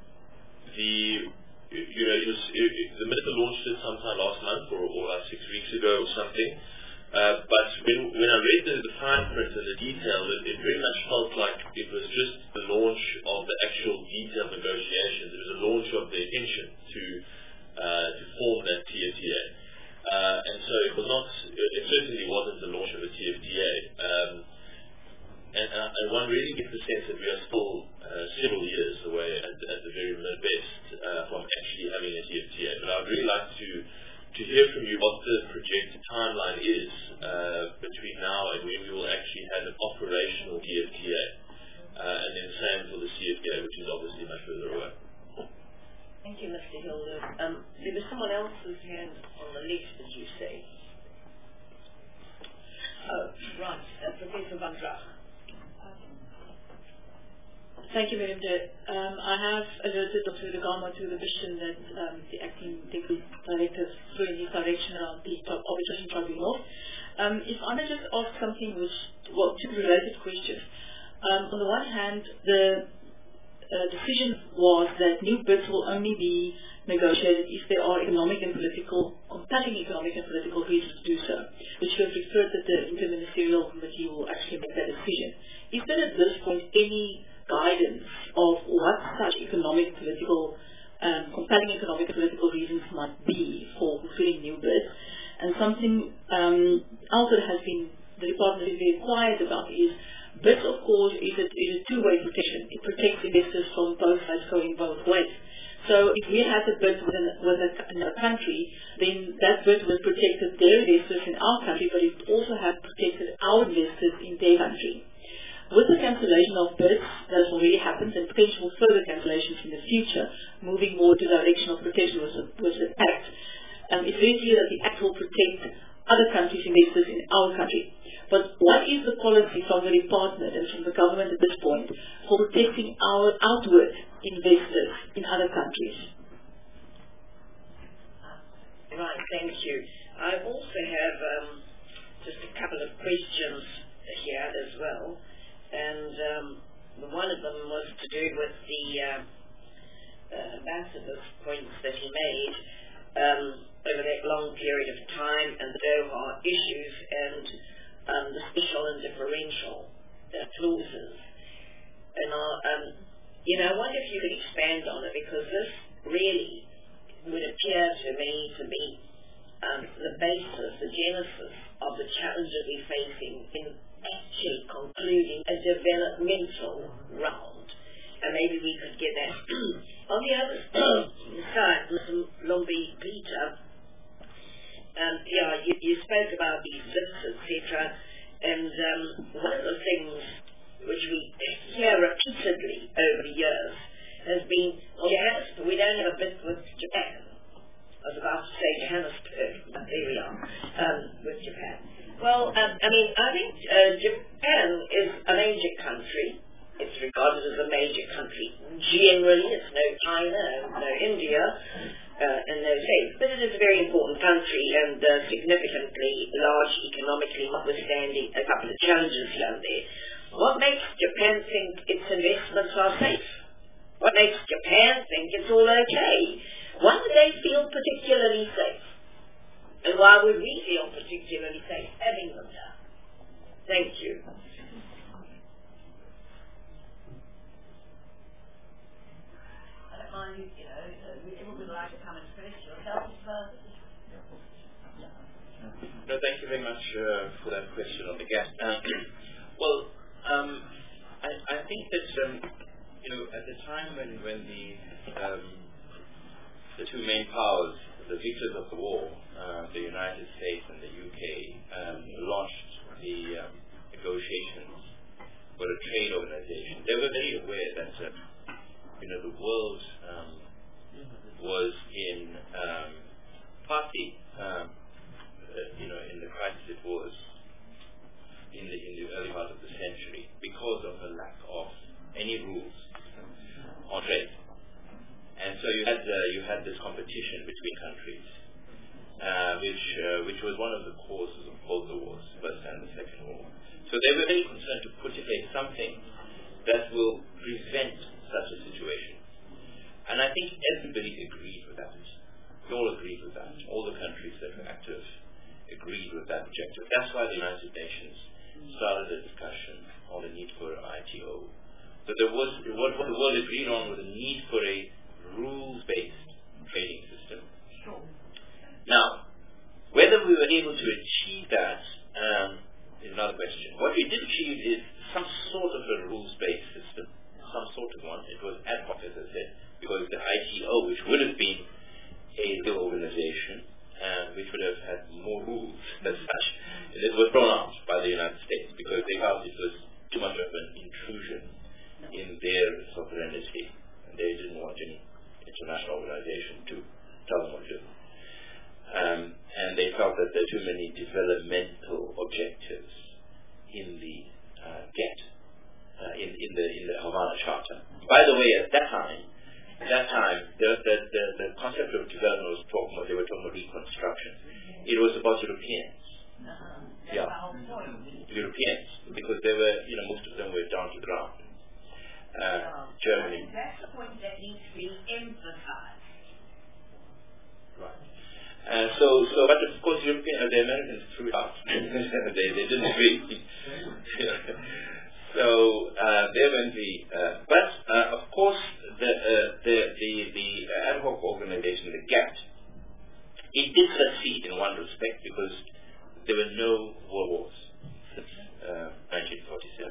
the Minister launched it sometime last month or like 6 weeks ago or something. But when I read the fine print and the detail, it very much felt like it was just the launch of the actual detailed negotiations. It was a launch of the intention to form that TFTA. And so it certainly wasn't the launch of a TFTA. And one really gets the sense that we are still several years away at the very best from actually having a TFTA. But I would really like to hear from you what the projected timeline is between now and when we will actually have an operational TFTA, and then same for the CFTA, which is obviously much further away. Thank you, Mr. Hilder. There was someone else's hand on the list, did you say? Right, Professor Van Draag. Thank you, Madam Chair. I have alerted Dr. Degama to the vision that the acting deputy director threw in his direction around the arbitration tribunal. If I may just ask something two related questions. On the one hand, the decision was that new bids will only be negotiated if there are compelling economic and political reasons to do so, which was referred that the Interministerial Committee will actually make that decision. Is there at this point any guidance of what such compelling economic and political reasons might be for fulfilling new bids? And something else that has been, the department is very quiet about is, bids of course is a two-way protection. It protects investors from both sides going both ways. So if we had a bid with a country, then that bid would protected their investors in our country, but it also had protected our investors in their country. With the cancellation of bids that has already happened and potential further cancellations in the future, moving more to the direction of protection with the Act, it's very clear that the Act will protect other countries' investors in our country. But what is the policy from the department and from the government at this point for protecting our outward investors in other countries? Right, thank you. I also have just a couple of questions here as well, and one of them was to do with the ambassador's points that he made over that long period of time and the Doha issues and the special and differential clauses. And I wonder if you could expand on it, because this really would appear to me to be the basis, the genesis of the challenges we're facing in actually concluding a developmental round. And maybe we could get that. On the other side, Mr. Lombi Peter, you spoke about these lists, etc. And one of the things which we hear repeatedly over the years has been, we don't have a bid with Japan. I was about to say Johannesburg, but there we are, with Japan. Well, I think Japan is a major country. It's regarded as a major country. Generally, it's no China, no India, and no States. But it is a very important country and significantly large economically, notwithstanding a couple of challenges here and there. What makes Japan think its investments are safe? What makes Japan think it's all okay? Why would they feel particularly safe? And why would we feel particularly safe having them there? Thank you. Everyone would like to come in first. Yourself first. No, thank you very much for that question on the gas. I think that at the time when the two main powers, the victors of the war, the United States and the UK, launched the negotiations for a trade organization, they were very aware that the world was in partly in the crisis it was in the early part of the century because of the lack of any rules on trade. And so you had this competition between countries, which was one of the causes of both the wars, First and the Second War. So they were very concerned to put in place something that will prevent such a situation. And I think everybody agreed with that. We all agreed with that. All the countries that were active agreed with that objective. That's why the United Nations started a discussion on the need for ITO. So what the world agreed on was the need for a rules-based trading system. Sure. Now, whether we were able to achieve that is another question. What we did achieve is some sort of a rules-based system, some sort of one. It was ad hoc, as I said, because the ITO, which would have been a real organization, which would have had more rules as such, it was thrown out by the United States because they felt it was too much of an intrusion in their sovereignty, and they didn't want any international organization to tell them what to do. And they felt that there are too many developmental objectives in the GATT, in the Havana Charter. By the way, at that time, the concept of development was they were talking about reconstruction. It was about Europeans. Yeah, Europeans, because they were, most of them were down to the ground. Germany. That's the point that needs to be emphasized. Right. But of course, the Americans threw it out. they didn't agree. They went but of course, the ad hoc organization, the GATT, it did succeed in one respect because there were no world wars since 1947.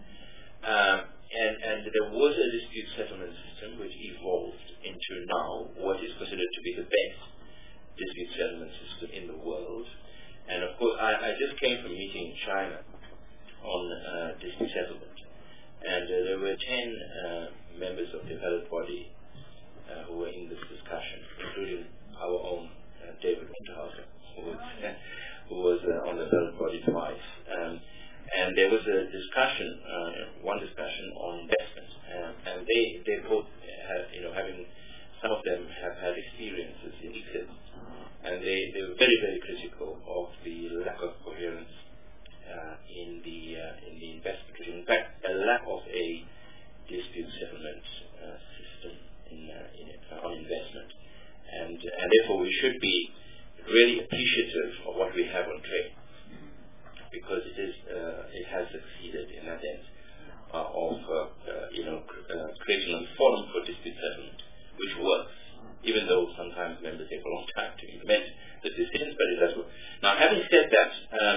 And there was a dispute settlement system which evolved into now what is considered to be the best dispute settlement system in the world. And of course, I just came from meeting in China on dispute settlement. And there were 10 members of the appellate body who were in this discussion, including our own David Winterhalter, who was on the appellate body twice. And there was a discussion, one discussion on investment. And they both have, having, some of them have had experiences in exit. And they were very, very critical of the lack of coherence in the investment regime. In fact, a lack of a dispute settlement system on investment, and therefore we should be really appreciative of what we have on trade, because it has succeeded in that end of creating a forum for dispute settlement, which works, even though sometimes members take a long time to implement the decisions, but it does work. Now, having said that,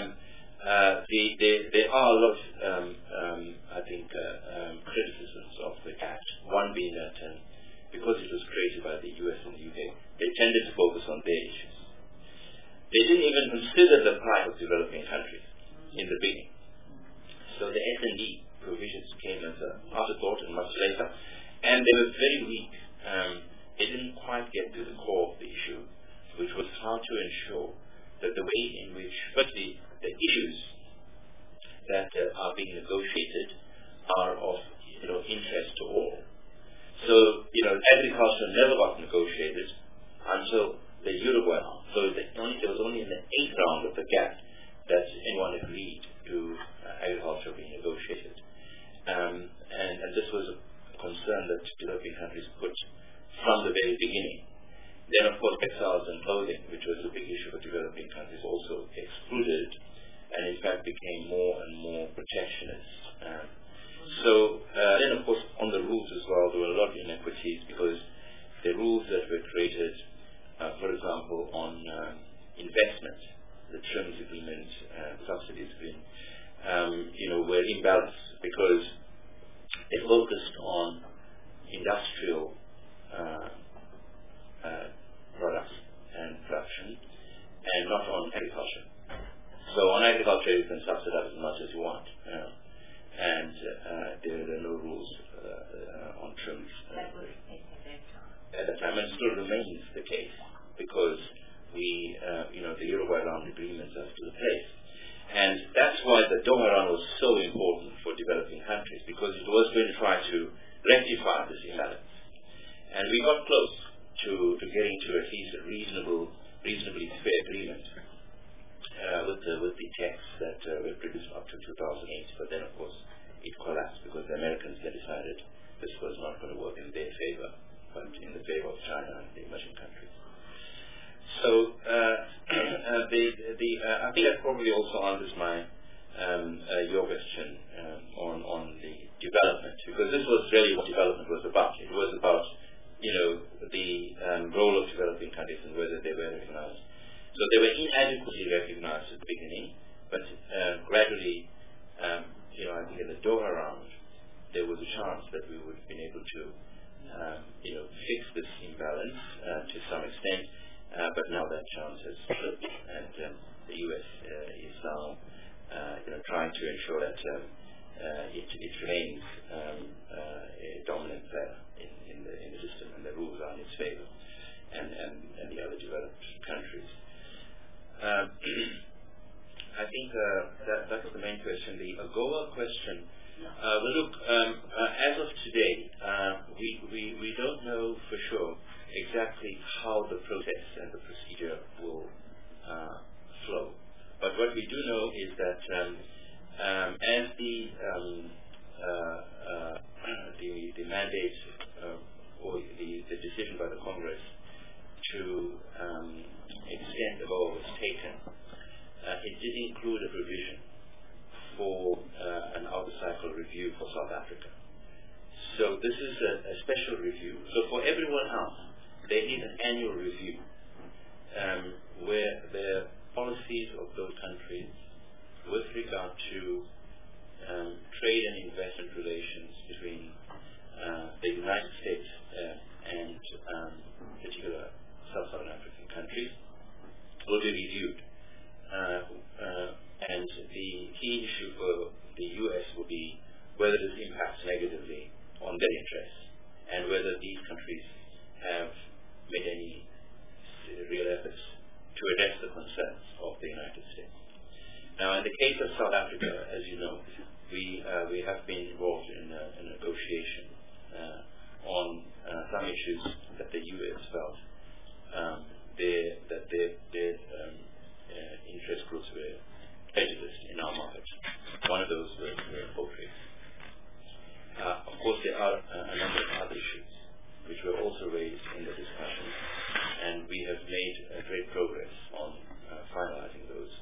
there are a lot of, I think, criticisms of the GATT. One being that because it was created by the US and the UK, they tended to focus on their issues. They didn't even consider the plight of developing countries in the beginning. So the S&D provisions came as an afterthought and much later, and they were very weak. They didn't quite get to the core of the issue, which was how to ensure that the way in which, firstly, the issues that are being negotiated are of interest to all. So, agriculture never got negotiated until the Uruguay round. So it was only in the 8th round of the GATT that anyone agreed to agriculture being negotiated. And this was a concern that developing countries put from the very beginning. Then, of course, textiles and clothing, which was a big issue for developing countries, also excluded, and in fact became more and more protectionist. Then, of course, on the rules as well, there were a lot of inequities because the rules that were created, for example, on investment, the terms agreement, subsidies agreement, were imbalanced because they focused on industrial products and production, and not on agriculture. So on agriculture, you can subsidize as much as you want, and there are no rules on trims at that time, and it still remains the case because the Uruguay round agreements are still in place, and that's why the Doha round was so important for developing countries, because it was going to try to rectify this imbalance, and we got close to getting to at least a reasonably fair agreement with the text that were produced up to 2008. But then, of course, it collapsed because the Americans had decided this was not going to work in their favor, but in the favor of China and the emerging countries. So I think that probably also answers your question on the development, because this was really what development was about. It was about the role of developing countries and whether they were recognized. So they were inadequately recognized at the beginning, but gradually, I think in the Doha round, there was a chance that we would have been able to, fix this imbalance to some extent, but now that chance has slipped, and the US is now, trying to ensure that it remains a dominant player in the system, and the rules are in its favor, and the other developed countries. I think that was the main question. The AGOA question. As of today, we don't know for sure exactly how the process and the procedure will flow. But what we do know is that as the mandate or the decision by the Congress to extend the law was taken, it did include a provision for an out-of-cycle review for South Africa. So this is a special review. So for everyone else, they need an annual review where the policies of those countries with regard to trade and investment relations between the United States and particular sub-Saharan African countries will be reviewed. And the key issue for the U.S. will be whether this impacts negatively on their interests and whether these countries have made any real efforts to address the concerns of the United States. Now, in the case of South Africa, as you know, we have been involved in a negotiation on some issues that the U.S. felt that their interest groups were prejudiced in our market. One of those was poultry. Of course, there are a number of other issues which were also raised in the discussion, and we have made great progress on finalizing those.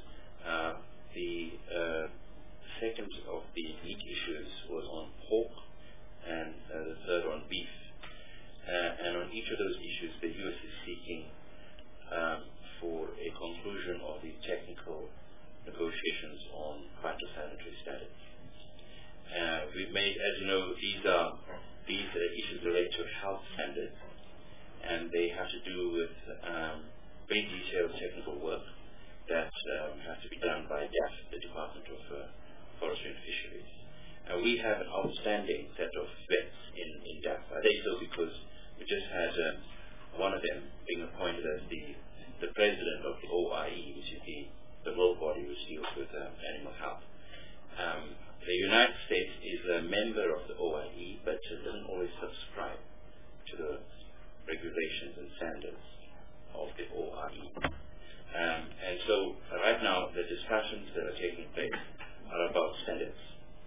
The second of the meat issues was on pork, and the third on beef. And on each of those issues, the U.S. is seeking for a conclusion of the technical negotiations on phytosanitary standards. We've made, as you know, these issues relate to health standards, and they have to do with very detailed technical work that has to be done by DAF, the Department of Forestry and Fisheries. We have an outstanding set of vets in DAF. I say so because we just had one of them being appointed as the president of the OIE, which is the world body which deals with animal health. The United States is a member of the OIE, but doesn't always subscribe to the regulations and standards of the OIE. And so right now the discussions that are taking place are about standards.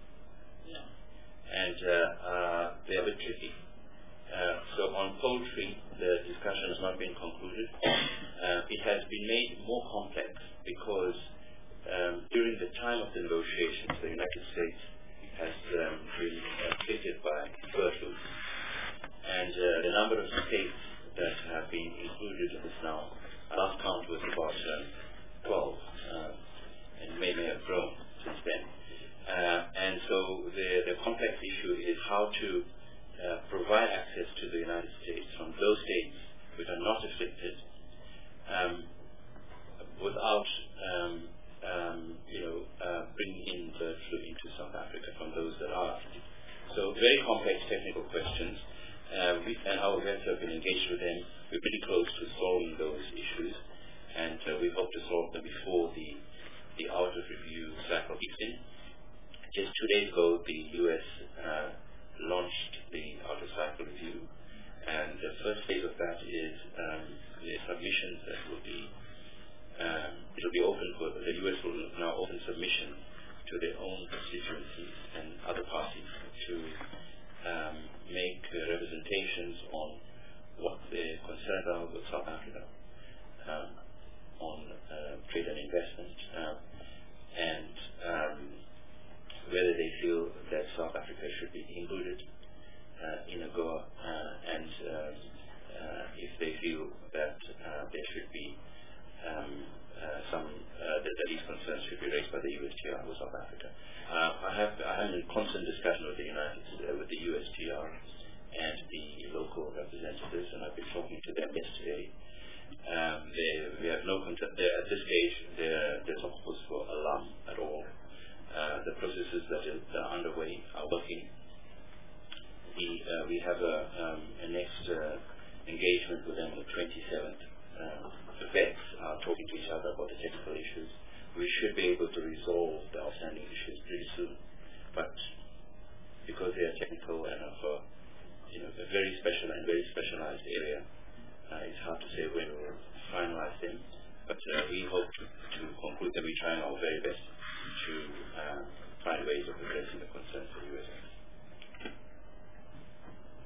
And they are a bit tricky. So on poultry, the discussion has not been concluded. It has been made more complex because during the time of the negotiations, the United States has been afflicted by bird flu. And the number of states that have been included in this now, last count was about 12, and may have grown since then. And so the complex issue is how to provide access to the United States from those states which are not afflicted without bringing in bird flu into South Africa from those that are. So very complex technical questions. And our vets have been engaged with them. We're pretty close to solving those issues, and we hope to solve them before the out of review cycle kicks in. Just 2 days ago, the U.S. launched the out of cycle review, and the first phase of that is the submissions that will be it'll be open for the U.S. will now open submission to their own constituencies and other parties to make representations on what their concerns are with South Africa on trade and investment, and whether they feel that South Africa should be included in AGOA, and if they feel that there should be that these concerns should be raised by the USTR with South Africa. I am in constant discussion with the USTR and the local representatives, and I've been talking to them yesterday. We have no contact at this stage. There's no cause for alarm at all. The processes that are underway are working. We have a next engagement with them on the 27th. The vets are talking to each other about the technical issues. We should be able to resolve the outstanding issues pretty soon, but because they are technical and of a very special and very specialized area, it's hard to say when we'll finalize them. But we hope to conclude that we're trying our very best to find ways of addressing the concerns of the U.S.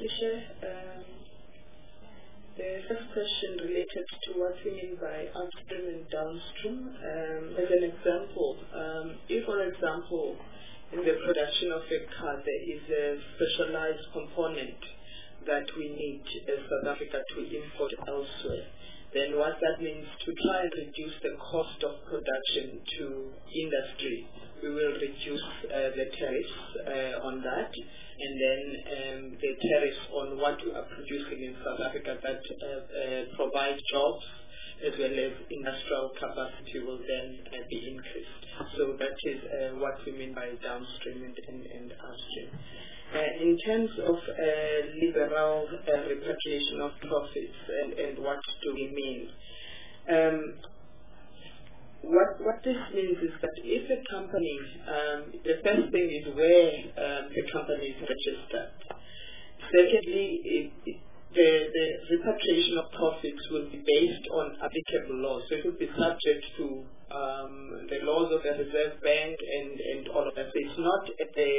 you, Chair. The first question related to what we mean by upstream and downstream. As an example, if, for example, in the production of a car there is a specialized component that we need as South Africa to import elsewhere, then what that means to try and reduce the cost of production to industry, we will reduce the tariffs on that, and then the tariffs on what we are producing in South Africa that provide jobs as well as industrial capacity will then be increased. So that is what we mean by downstream and upstream. In terms of liberal repatriation of profits and what do we mean? What this means is that if a company, the first thing is where the company is registered. Secondly, the repatriation of profits will be based on applicable laws. So it will be subject to the laws of the Reserve Bank and all of that. So it's not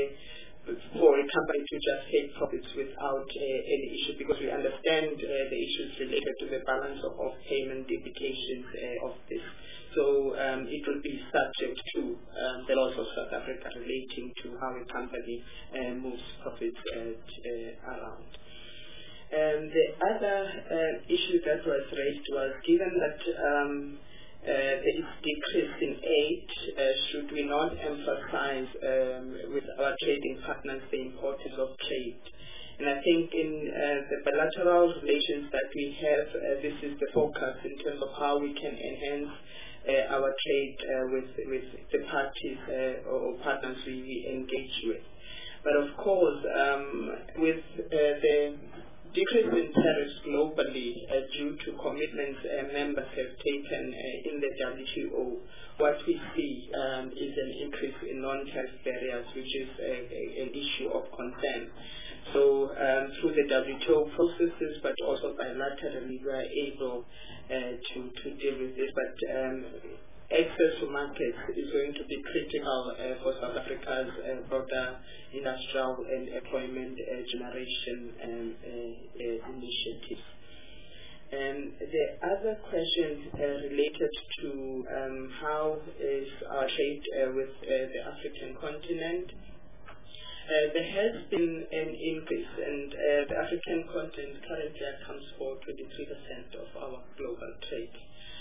for a company to just take profits without any issue, because we understand the issues related to the balance of payment implications of this. So it will be subject to the laws of South Africa relating to how a company moves profits around. The other issue that was raised was, given that there is decrease in aid, should we not emphasize with our trading partners the importance of trade? And I think in the bilateral relations that we have, this is the focus in terms of how we can enhance our trade with the parties or partners we engage with. But of course, with the decrease in tariffs globally due to commitments members have taken in the WTO, what we see is an increase in non-tariff barriers, which is an issue of concern. So through the WTO processes, but also bilaterally, we are able to deal with this. But access to markets is going to be critical for South Africa's broader industrial and employment generation initiatives. And the other question related to how is our trade with the African continent. There has been an increase, and the African continent currently accounts for 23% of our global trade.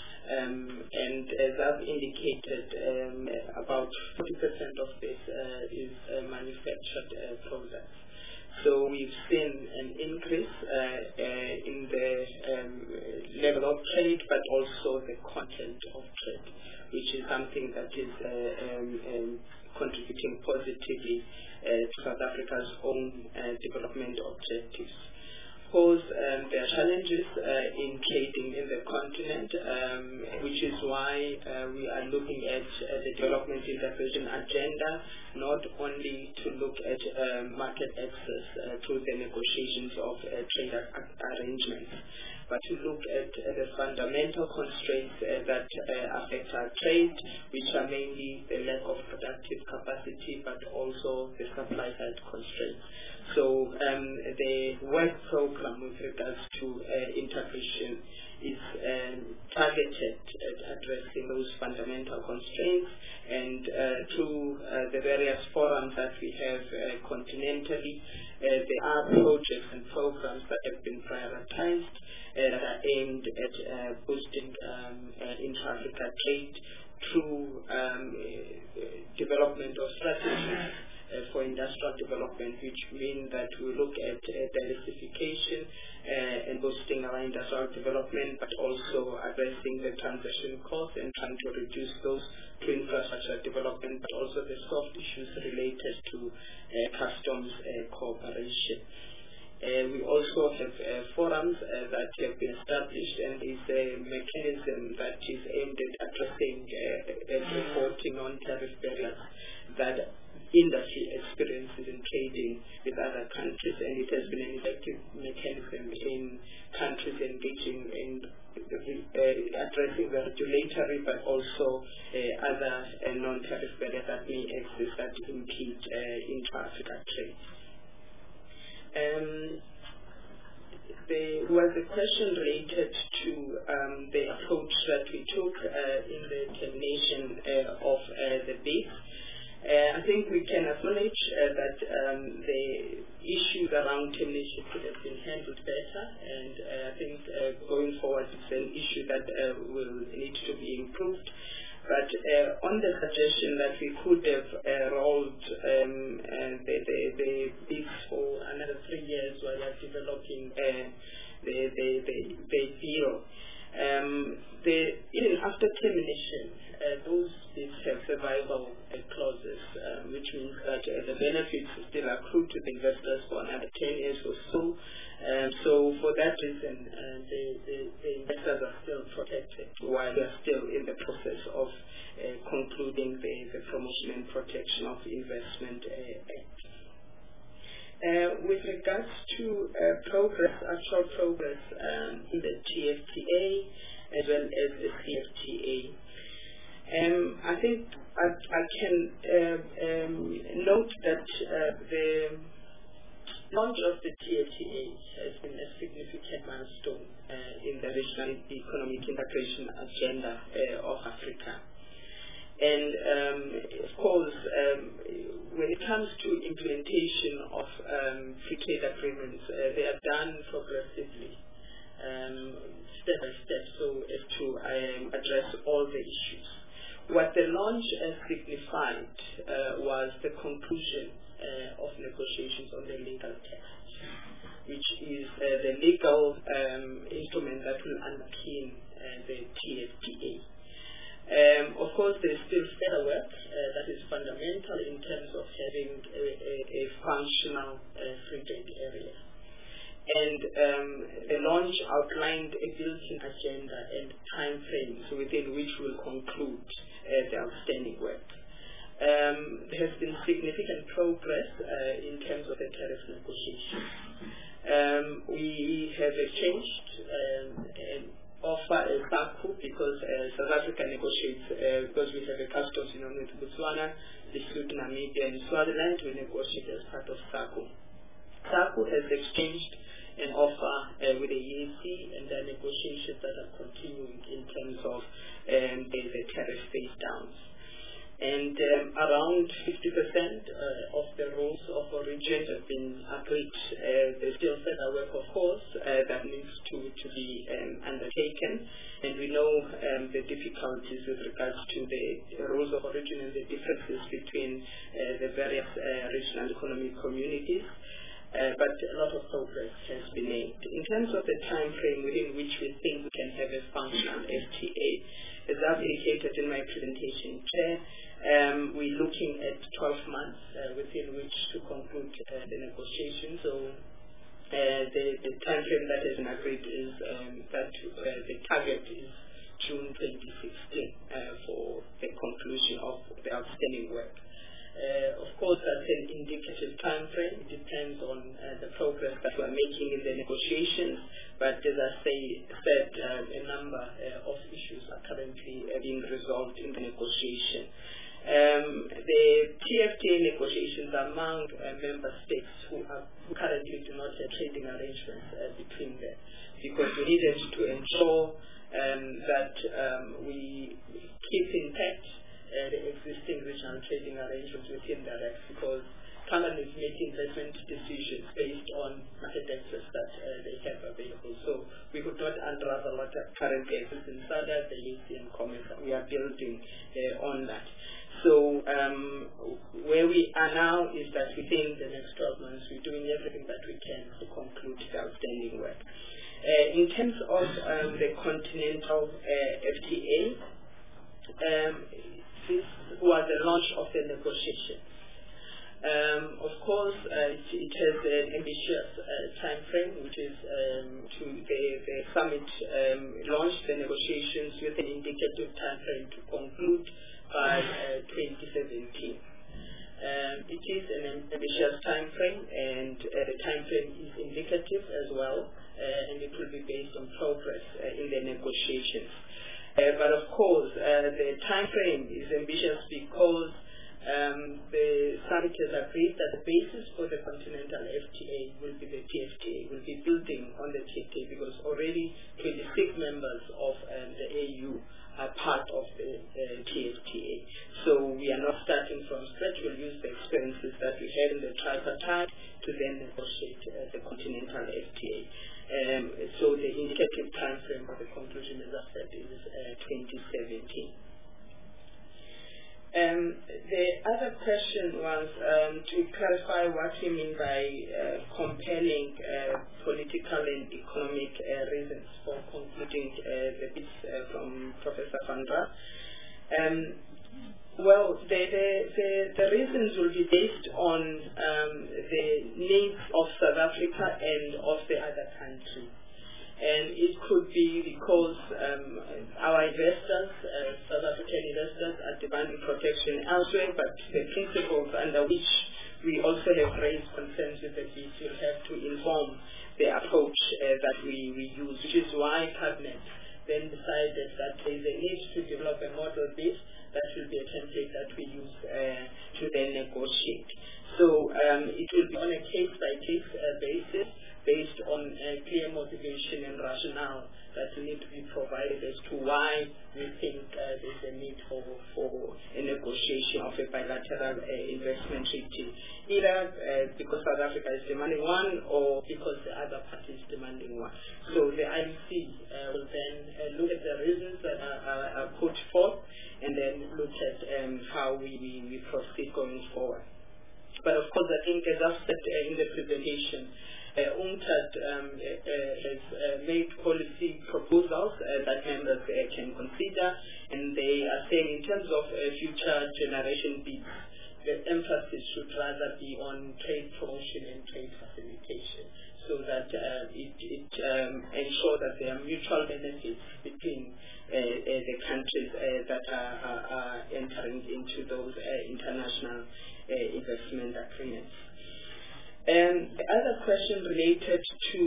And as I've indicated, about 40% of this is manufactured products. So we've seen an increase in the level of trade, but also the content of trade, which is something that is contributing positively to South Africa's own development objectives. Of course, there are challenges in trading in the continent, which is why we are looking at the development integration agenda, not only to look at market access through the negotiations of trade arrangements, but to look at the fundamental constraints that affect our trade, which are mainly the lack of productive capacity, but also the supply side constraints. So the work program with regards to integration is targeted at addressing those fundamental constraints, and through the various forums that we have continentally, there are projects and programs that have been prioritized that are aimed at boosting intra-Africa trade through development of strategies for industrial development, which mean that we look at diversification and boosting our industrial development, but also addressing the transition costs and trying to reduce those to infrastructure development, but also the soft issues related to customs cooperation. We also have forums that have been established, and is a mechanism that is aimed at addressing and reporting on tariff barriers that industry experiences in trading with other countries, and it has been an effective mechanism in countries engaging in addressing the regulatory but also other non-tariff barriers that may exist that impede intra-Africa trade. there was a question related to the approach that we took in the termination of the bid. I think we can acknowledge that the issues around termination could have been handled better, and I think going forward it's an issue that will need to be improved. But on the suggestion that we could have rolled the bids for another 3 years while we're developing the deal, even after termination, those bids have survival clauses, which means that the benefits still accrue to the investors for another 10 years or so. So for that reason, the investors are still protected while they're still in the process of concluding the Promotion and Protection of Investment Act. With regards to actual progress in the TFTA as well as the CFTA, I think I can note that the launch of the TFTA has been a significant milestone in the regional economic integration agenda of Africa. And of course, when it comes to implementation of free trade agreements, they are done progressively, step by step, so as to address all the issues. What the launch signified was the conclusion of negotiations on the legal text, which is the legal instrument that will underpin the TFTA. Of course, there is still further work that is fundamental in terms of having a functional free trade area. And the launch outlined a built-in agenda and time frames within which we'll conclude the outstanding work. There has been significant progress in terms of the tariff negotiations. We have exchanged offer a SACU because South Africa negotiates because we have a customs union with Botswana, Lesotho, Namibia, and Swaziland. We negotiate as part of SACU. SACU has exchanged an offer with the EAC, and the negotiations that are continuing in terms of the tariff phase downs. And around 50% of the rules of origin have been agreed. There's still further work, of course, that needs to be undertaken. And we know the difficulties with regards to the rules of origin and the differences between the various regional economic communities. But a lot of progress has been made. In terms of the time frame within which we think we can have a functional FTA, as I've indicated in my presentation, Chair, we're looking at 12 months within which to conclude the negotiation. So the time frame that has been agreed is that the target is June 2016 for the conclusion of the outstanding work. Of course, that's an indicative time frame. It depends on the progress that we're making in the negotiations. But as I said, a number of issues are currently being resolved in the negotiation. The TFTA negotiations among member states who currently do not have trading arrangements between them, because we needed to ensure that we keep intact the existing regional trading arrangements within the REX, because companies make investment decisions based on market access that they have available. So we could not unravel what currently exists in SADC, the EAC, and COMESA. We are building on that. So where we are now is that within the next 12 months, we're doing everything that we can to conclude the outstanding work. In terms of the continental FTA, this was the launch of the negotiation. Of course, it has an ambitious time frame, which is to the summit launched the negotiations with an indicative time frame to conclude by 2017. It is an ambitious time frame, and the time frame is indicative as well, and it will be based on progress in the negotiations. But of course, the time frame is ambitious because The summit has agreed that the basis for the continental FTA will be the TFTA, will be building on the TFTA, because already 26 members of the AU are part of the TFTA. So we are not starting from scratch. We'll use the experiences that we had in the tripartite to then negotiate the continental FTA. So the indicative time frame for the conclusion, as I said, is 2017. The other question was to clarify what you mean by compelling political and economic reasons for concluding the bits from Professor Van Raat. Well, the reasons will be based on the needs of South Africa and of the other countries. And it could be because our investors, South African investors, are demanding protection elsewhere, but the principles under which we also have raised concerns with the BIS will have to inform the approach that we use, which is why Cabinet then decided that there is a need to develop a model BIS that will be a template that we use to then negotiate. So it will be on a case-by-case basis, based on clear motivation and rationale that need to be provided as to why we think there's a need for a negotiation of a bilateral investment treaty, either because South Africa is demanding one or because the other party is demanding one. So the IEC will then look at the reasons that are put forth and then look at how we proceed going forward. But of course, I think, as I've said in the presentation, UNCTAD has made policy proposals that members can consider, and they are saying in terms of future generation bids, the emphasis should rather be on trade promotion and trade facilitation, so that it ensures that there are mutual benefits between the countries that are entering into those international investment agreements. And the other question related to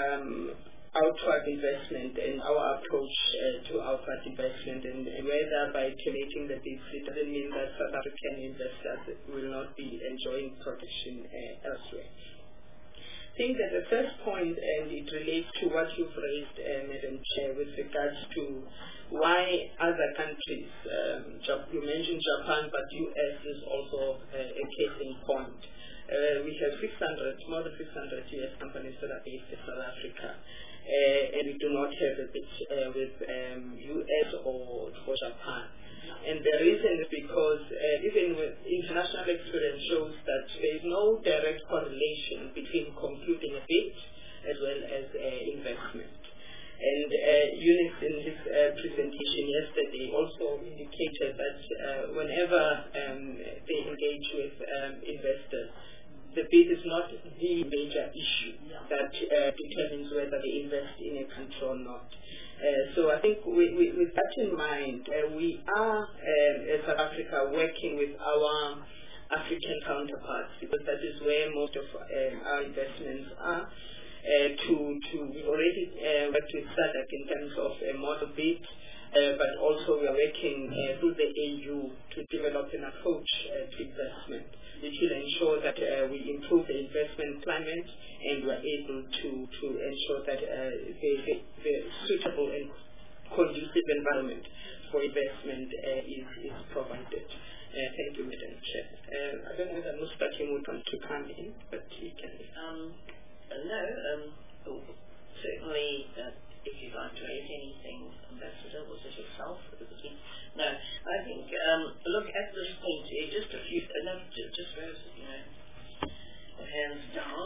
outward investment and our approach to outward investment, and whether by terminating the BIS, it doesn't mean that South African investors will not be enjoying protection elsewhere. I think that the first point, and it relates to what you've raised, Madam Chair, with regards to why other countries, you mentioned Japan, but US is also a case in point. We have more than 600 US companies that are based in South Africa, and we do not have a bit with US or for Japan. And the reason is because even with international experience shows that there is no direct correlation between concluding a bid as well as investment. And Eunice, in his presentation yesterday, also indicated that whenever they engage with investors, the bid is not the major issue that determines whether they invest in a country or not. So I think with that in mind, we are, as South Africa, working with our African counterparts, because that is where most of our investments are, we already worked with SADC in terms of a model bid, but also we are working through the AU to develop an approach to investment, which will ensure that we improve the investment climate and we're able to ensure that the suitable and conducive environment for investment is provided. Thank you, Madam Chair. I don't know whether Mustaki would want to come in, but he can. Certainly, if you'd like to raise anything, Ambassador, was it yourself? No, I think, look, at this point, just a few, just those, hands down.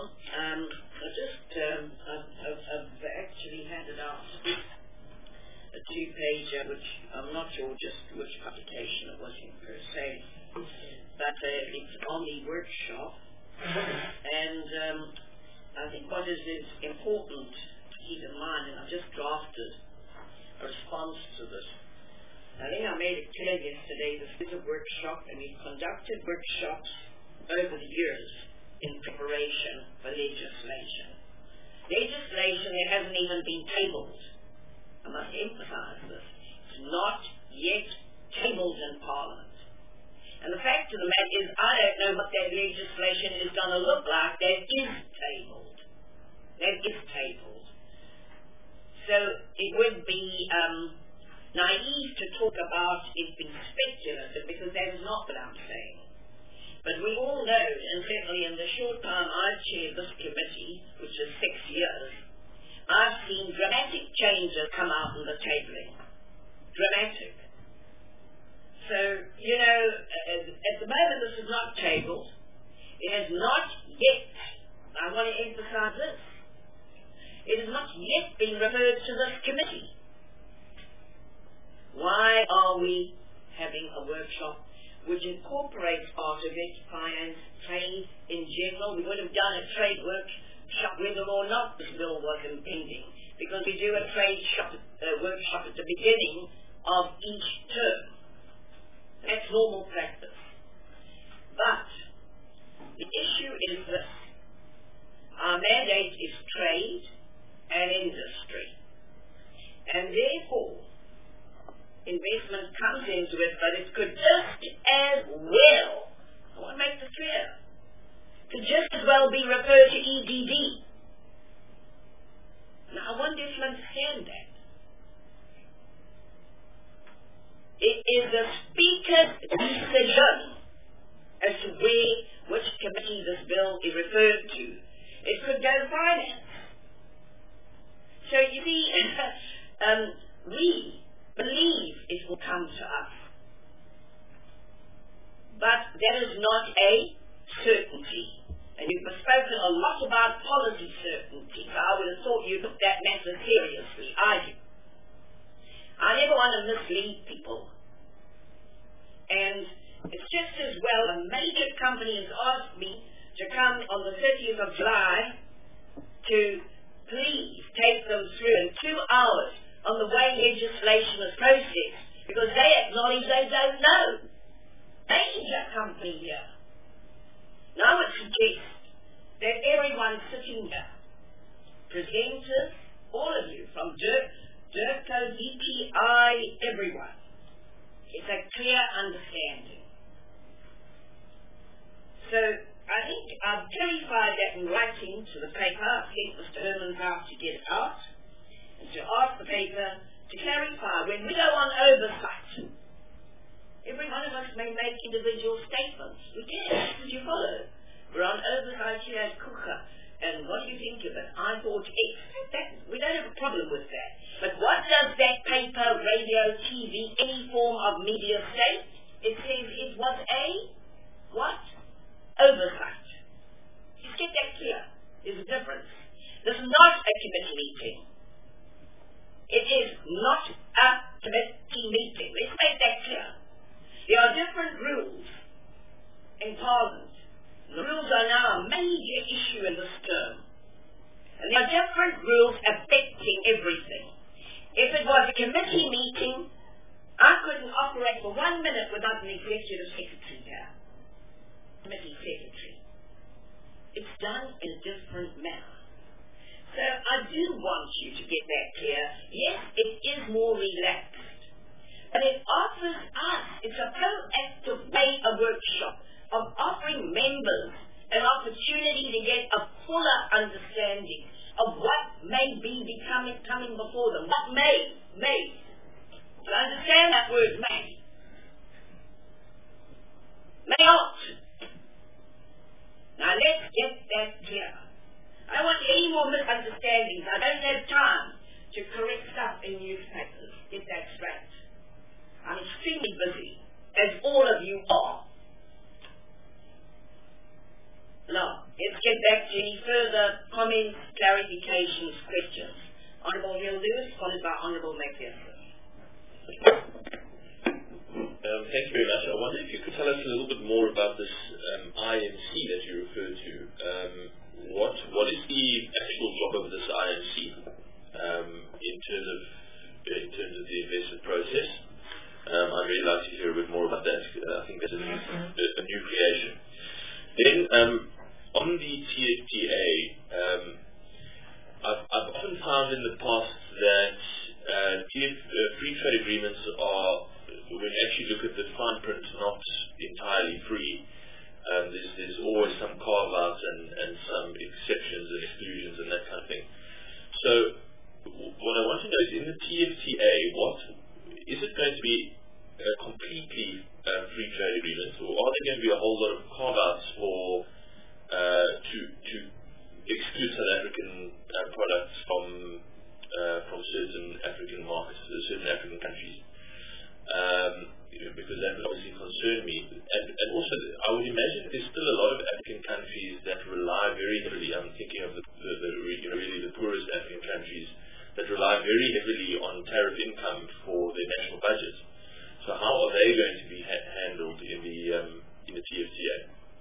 I've actually handed out a two-pager, which I'm not sure just which publication it was in per se, but it's on the workshop, and I think what is important to keep in mind, and I've just drafted a response to this. I think I made it clear yesterday, this is a workshop, and we've conducted workshops over the years in preparation for legislation. Legislation that hasn't even been tabled. I must emphasize this. It's not yet tabled in Parliament. And the fact of the matter is, I don't know what that legislation is going to look like. That is tabled. So it would be naive to talk about it being speculative, because that is not what I'm saying. But we all know, and certainly in the short time I've chaired this committee, which is 6 years, I've seen dramatic changes come out in the tabling. Dramatic. So, at the moment this is not tabled. It has not yet, I want to emphasize this, it has not yet been referred to this committee. Why are we having a workshop which incorporates part of it, finance, trade in general? We would have done a trade workshop whether or not this bill was impending, because we do a trade workshop at the beginning of each term. That's normal practice. But the issue is this. Our mandate is trade and industry. And therefore, investment comes into it, but it could just as well, I want to make this clear, could just as well be referred to EDD. Now, I wonder if you understand that. It is the Speaker's decision as to which committee this bill is referred to. It could go to finance. So you see, we believe it will come to us. But that is not a certainty. And you've spoken a lot about policy certainty. So I would have thought you took that matter seriously. I never want to mislead people. And it's just as well a major company has asked me to come on the 30th of July to please take them through in 2 hours on the way legislation is processed, because they acknowledge they don't know. Major company here. Now I would suggest that everyone sitting here, presenters, all of you, from DIRCO, DTI, everyone, it's a clear understanding. So I think I've clarified that in writing to the paper. I've sent Mr. Herman out to get it out, and to ask the paper to clarify. When we go on oversight, every one of us may make individual statements. We can. Did you follow? We're on oversight here at Kuka, and what do you think of it? I thought X. We don't have a problem with that. But what does that paper, radio, TV, any form of media say? It says it was a what? Oversight. Just get that clear. There's a difference. This is not a committee meeting. It is not a committee meeting. Let's make that clear. There are different rules in Parliament. The rules are now a major issue in this term. And there are different rules affecting everything. If it was a committee meeting, I couldn't operate for 1 minute without an executive secretary here. Committee secretary. It's done in a different manner. So I do want you to get that clear. Yes, it is more relaxed. But it offers us, it's a proactive way, a workshop, of offering members an opportunity to get a fuller understanding of what may be coming before them. What may. Do you understand that word, may? May not. Now let's get that clear. I don't want any more misunderstandings. I don't have time to correct stuff in newspapers. Get that straight. I'm extremely busy, as all of you are. Now, let's get back to any further comments, clarifications, questions. Honourable Hill Lewis, followed by Honourable McPherson. Thank you very much. I wonder if you could tell us a little bit more about this IMC that you referred to. What is the actual job of this IMC in terms of the investment process? I'd really like to hear a bit more about that. I think that's a new creation. Then, on the TFTA, I've often found in the past that free trade agreements are when you actually look at the fine print, not entirely free. There's always some carve-outs and some exceptions and exclusions and that kind of thing. So what I want to know is, in the TFTA, is it going to be a completely free trade agreement, or are there going to be a whole lot of carve-outs to exclude South African products from certain African markets, certain African countries? Because that would obviously concern me. And also, I would imagine there's still a lot of African countries that rely very heavily, I'm thinking of really the poorest African countries, that rely very heavily on tariff income for their national budgets. So how are they going to be handled in the TFTA?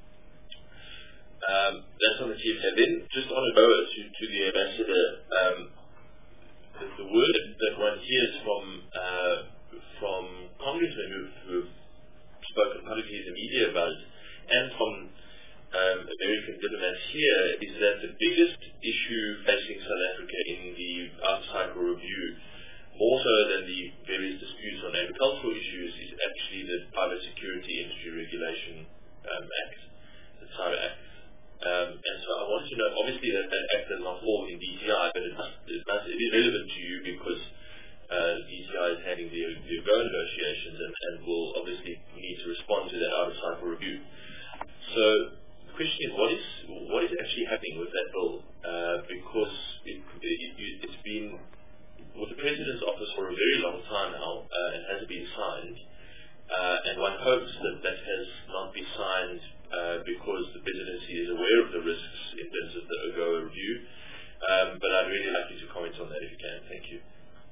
That's on the TFTA. Then, just on a go to the ambassador, the word that one hears from congressmen who've spoken publicly in the media about it, and from American diplomats here, is that the biggest issue facing South Africa in the out-cycle review, more so than the various disputes on agricultural issues, is actually the Private Security Industry Regulation Act, the SARA Act. And so I want to know, obviously that act does not fall in DTI, but it is relevant to you because DTI is handling the AGOA negotiations and will obviously need to respond to that out-of-cycle review. So the question is, what is actually happening with that bill? Because it's been with the President's office for a very long time now and hasn't been signed. And one hopes that has not been signed because the Presidency is aware of the risks in terms of the AGOA review. But I'd really like you to comment on that if you can. Thank you.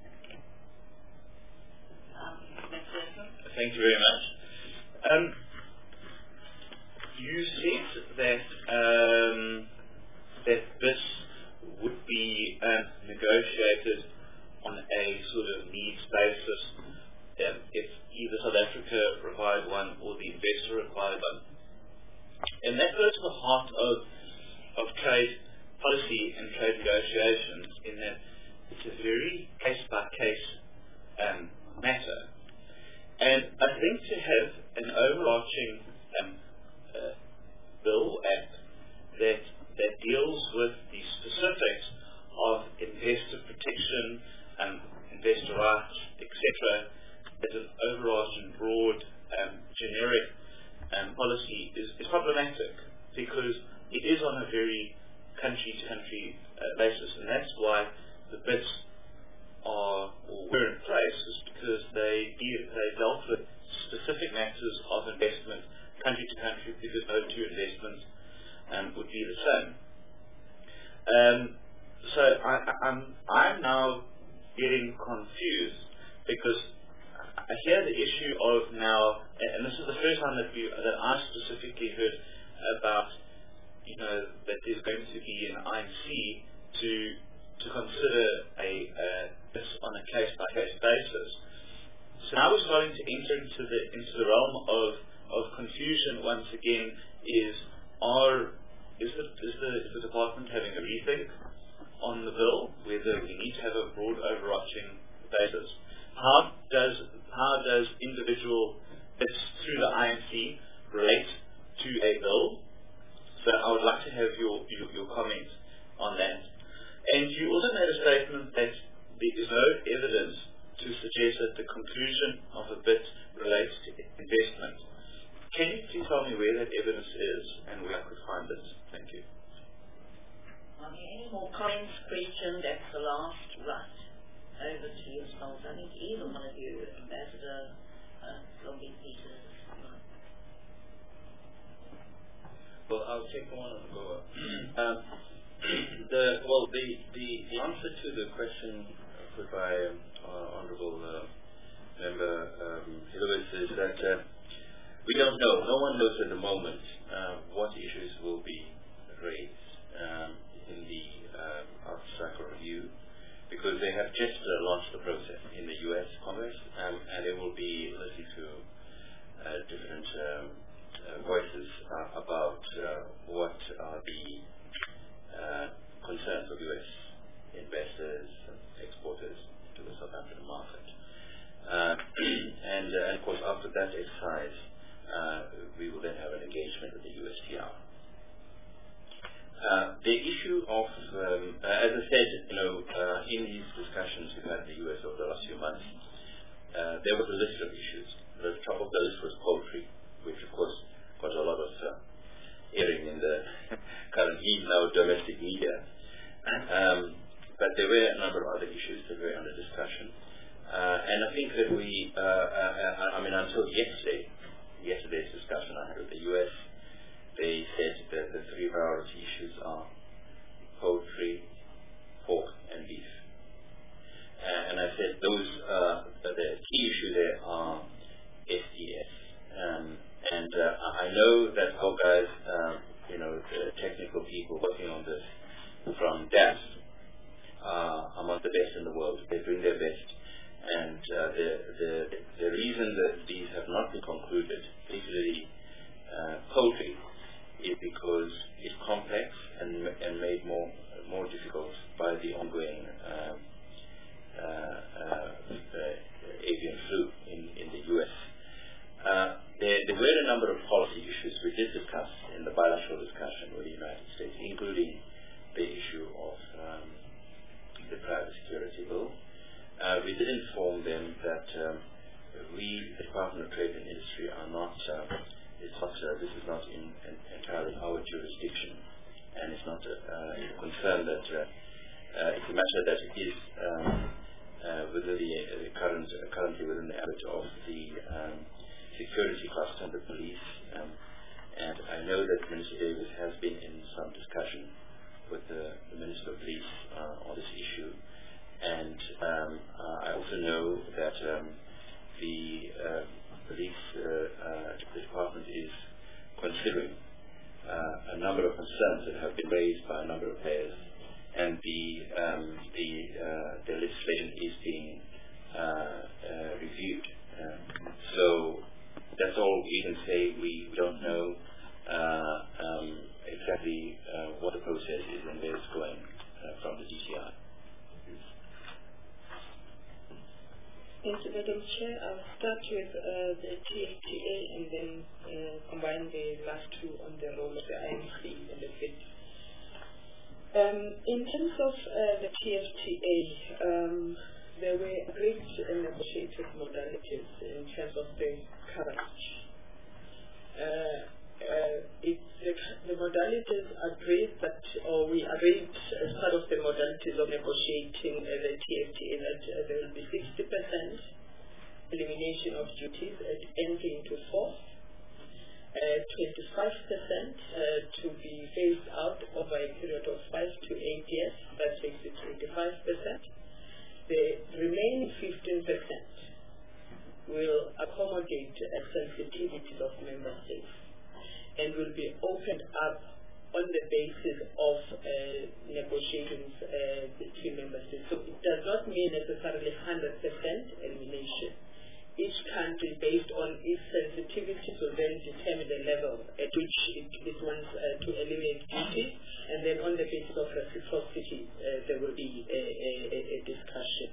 Thank you very much. You said that this would be negotiated on a sort of needs basis if either South Africa required one or the investor required one. And that goes to the heart of trade policy and trade negotiations, in that it's a very case-by-case matter. And I think to have an overarching bill act that deals with the specifics of investor protection, investor rights, etc., as an overarching broad generic policy is problematic, because it is on a very country-to-country basis, and that's why the BITs were in place, is because they dealt with specific matters of investment country to country, because no two investments would be the same. So I'm now getting confused, because I hear the issue of now, and this is the first time that I specifically heard about, that there's going to be an INC to consider this on a case-by-case basis. So now we're starting to enter into the realm of confusion once again. Is the department having a rethink on the bill, whether we need to have a broad overarching basis? How does individual bits through the INC relate to a bill? So I would like to have your comment on that. And you also made a statement that there is no evidence to suggest that the conclusion of a bit relates to investment. Can you please tell me where that evidence is and where I could find it? Thank you. Any more comments, questions? That's the last right. Over to yourselves. I think either one of you, Ambassador Lombi Peters. Well, I'll take one on AGOA. The answer to the question put by Honourable Member Hilowitz is that we don't know. No one knows at the moment what issues will be raised in the out-cycle review, because they have just launched the process in the U.S. Congress, and they will be listening to different voices about what are the concerns of U.S. investors and exporters to the South African market. And that exercise, we will then have an engagement with the USTR. The issue of, as I said, in these discussions we've had in the US over the last few months, there was a list of issues. The top of the list was poultry, which of course got a lot of airing in the currently now domestic media. But there were a number of other issues that were under discussion. And I think that until yesterday's discussion I had with the US, they said that the three priority issues are poultry, pork, and beef. And I said the key issue there are SDS. And I know that our guys, the technical people working on this from DAS are among the best in the world. They're doing their best. And the reason that these have not been concluded, particularly poultry, is because it's complex and made more difficult by the ongoing avian flu in the US. There were a number of policy issues we did discuss in the bilateral discussion with the United States, including the issue of the private security bill. We did inform them that we, the Department of Trade and Industry, are not. This is not entirely our jurisdiction, and it's not a concern that it's a matter that is within the currently within the ambit of the security cluster and the police. And I know that Minister Davis has been in some discussion with the Minister of Police on this issue. And I also know that the police department is considering a number of concerns that have been raised by a number of players, and the legislation is being reviewed. So that's all we can say. We don't know exactly what the process is and where it's going from the DCI. Thank you, Madam Chair. I'll start with the TFTA and then combine the last two on the role of the IMC and the FIT. In terms of the TFTA, there were agreed and negotiated modalities in terms of the coverage. The modalities agreed we agreed as part of the modalities of negotiating the TFTA that there will be 60% elimination of duties at entry into force, 25% to be phased out over a period of 5 to 8 years. That takes it to 85%. The remaining 15% will accommodate sensitivities of member states and will be opened up on the basis of negotiations between member states. So it does not mean necessarily 100% elimination. Each country, based on its sensitivities, will then determine the level at which it wants to eliminate duties, and then on the basis of reciprocity, there will be a discussion.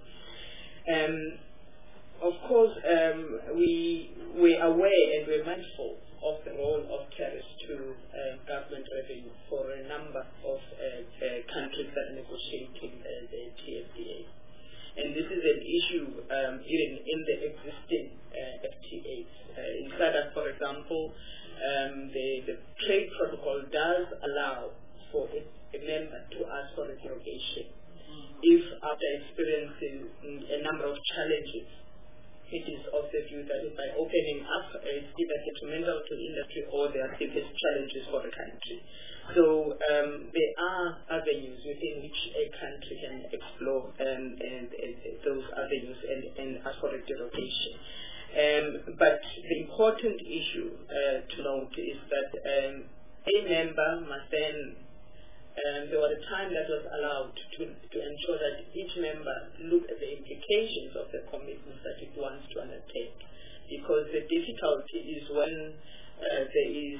Of course, we are aware and we're mindful of the role of tariffs to government revenue for a number of countries that are negotiating the TFTA. And this is an issue even in the existing FTAs. In SADC, for example, the trade protocol does allow for a member to ask for a derogation if, after experiencing a number of challenges, it is of the view that by opening up, it's either detrimental to industry or there are serious challenges for the country. So there are avenues within which a country can explore those avenues and ask for a derogation. But the important issue to note is that a member must then there was a time that was allowed to ensure that each member looked at the implications of the commitments that it wants to undertake. Because the difficulty is when there is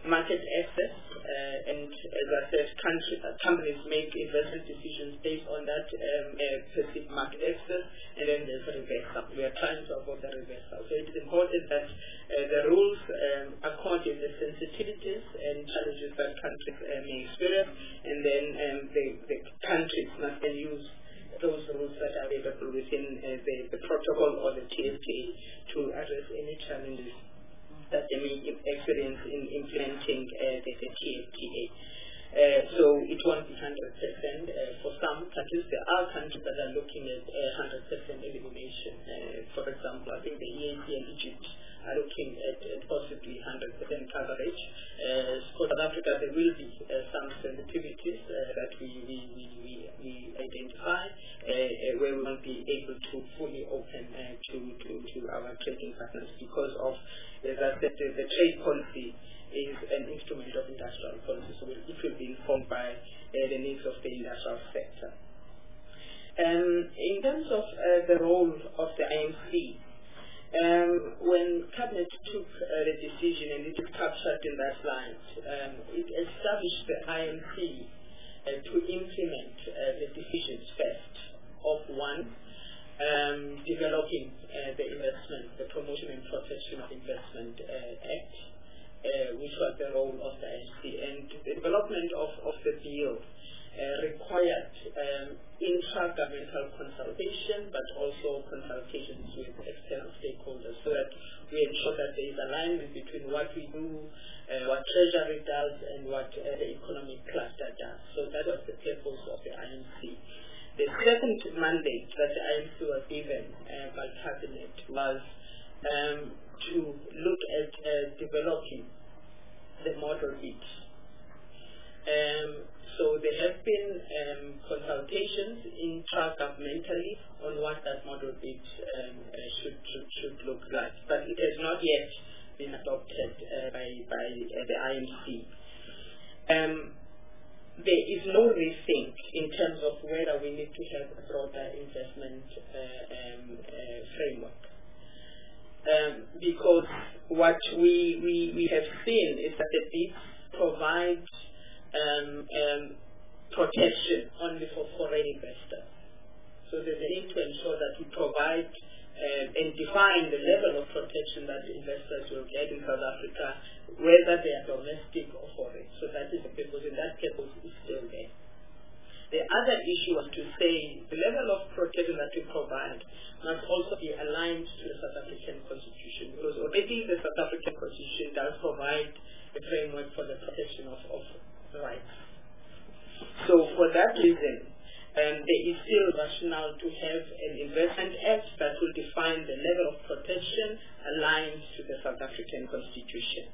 market access, and as I said, companies make investment decisions based on that perceived market access, and then there's a reversal. We are trying to avoid the reversal. So it is important that the rules according to the sensitivities and challenges that countries may experience, and then the countries must then use those rules that are available within the protocol or the TFTA to address any challenges that they may experience in implementing the TFTA. So it won't be 100%. For some countries, there are countries that are looking at 100% elimination. For example, I think the EAC and Egypt are looking at possibly 100% coverage. For South Africa, there will be some sensitivities that we identify where we won't be able to fully open to our trading partners because of, as I said, the trade policy is an instrument of industrial policy, so it will be informed by the needs of the industrial sector. In terms of the role of the IMC, when Cabinet took the decision, and it is captured in that slide, it established the IMC to implement the decisions first of one, developing the investment, the Promotion and Protection of Investment Act, which was the role of the IMC. And the development of the bill required intra-governmental consultation, but also consultations with external stakeholders, so that we ensure that there is alignment between what we do, what Treasury does, and what the economic cluster does. So that was the purpose of the IMC. The second mandate that the IMC was given by Cabinet was to look at developing the model bid. So there have been consultations intra-governmentally on what that model bid should look like, but it has not yet been adopted by the IMC. There is no rethink in terms of whether we need to have a broader investment framework. Because what we have seen is that the bids provide protection only for foreign investors. So there's a need to ensure that we provide and define the level of protection that investors will get in South Africa, whether they are domestic or foreign. So that is the purpose, and that purpose is still there. The other issue was to say the level of protection that we provide must also be aligned to the South African Constitution, because already the South African Constitution does provide a framework for the protection of rights. So for that reason, there is still rationale to have an investment act that will define the level of protection aligned to the South African Constitution.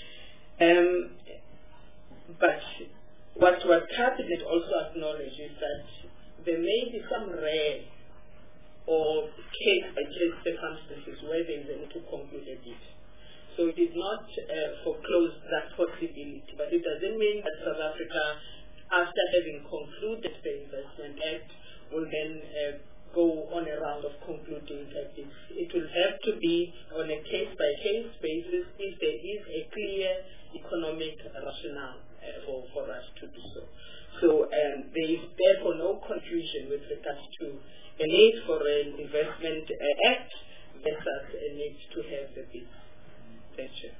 But what Cabinet also acknowledged is that there may be some rare or case-by-case circumstances where there is a need to conclude a bid. So it did not foreclose that possibility, but it doesn't mean that South Africa, after having concluded the Investment Act, will then go on a round of concluding that it will have to be on a case-by-case basis if there is a clear economic rationale for us to do so. So there is therefore no confusion with regards to a need for an Investment Act versus a need to have the bid. Thank you.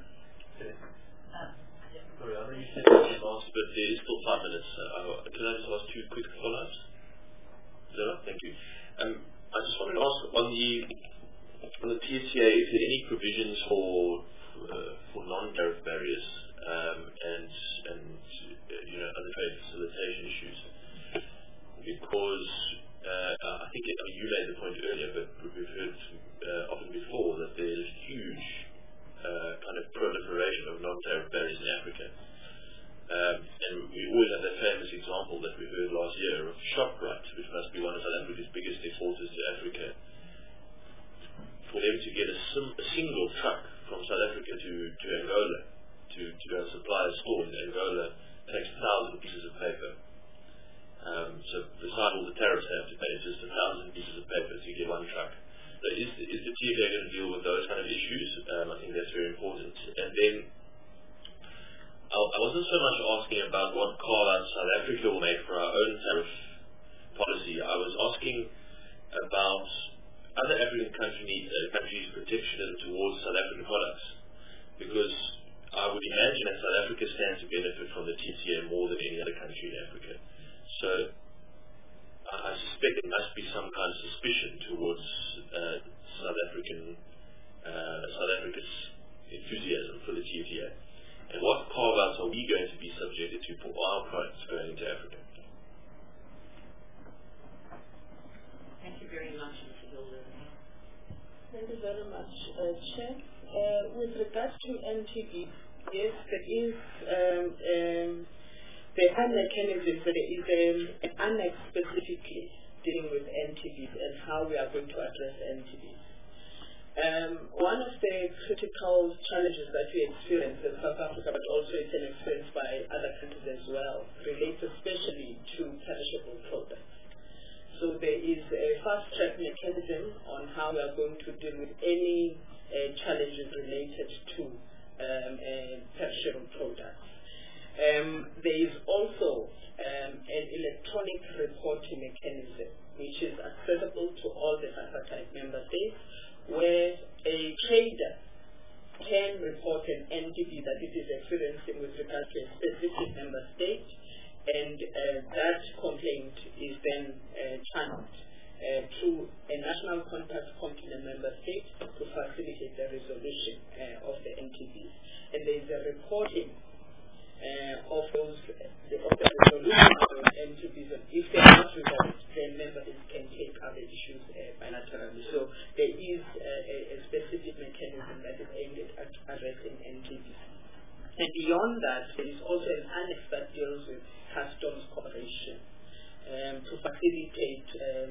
Sorry, I know you said you last, but there is still 5 minutes. Can I just ask 2 quick follow-ups? Is that right? Thank you. I just wanted to ask on the TFTA, is there any provisions for non-tariff barriers and other trade facilitation issues? Because I think you made the point earlier, but we've heard often before that there is huge kind of proliferation of non-tariff barriers in Africa. And we always have that famous example that we heard last year of Shoprite, which must be one of South Africa's biggest exporters to Africa. For them to get a single truck from South Africa to Angola to go and supply a store in Angola takes 1,000 pieces of paper. So beside all the tariffs they have to pay, just 1,000 pieces of paper to get one truck. So is the TFTA going to deal with those kind of issues? I think that's very important. And then I wasn't so much asking about what carve-out South Africa will make for our own tariff policy. I was asking about other African countries' protection towards South African products, because I would imagine that South Africa stands to benefit from the TCA more than any other country in Africa. So I suspect there must be some kind of suspicion towards South Africa's enthusiasm for the TCA. And what carve-outs are we going to be subjected to for our products going into Africa? Thank you very much, Mr. Gilder. Thank you very much, Chair. With regard to NTB, yes, there is there are mechanisms, but there is an annex specifically dealing with NTBs and how we are going to address NTBs. One of the critical challenges that we experience in South Africa, but also it's an experience by other countries as well, relates especially to perishable products. So there is a fast-track mechanism on how we are going to deal with any challenges related to perishable products. There is also an electronic reporting mechanism which is accessible to all the tripartite member states, where a trader can report an NTB that it is experiencing with regard to a specific member state, and that complaint is then channeled through a national contact point in a member state to facilitate the resolution of the NTBs. And there is a reporting of the resolution of those NTBs, and if they are not resolved, then members can take other issues bilaterally. So there is a specific mechanism that is aimed at addressing NTBs. And beyond that, there is also an annex that deals with customs cooperation to facilitate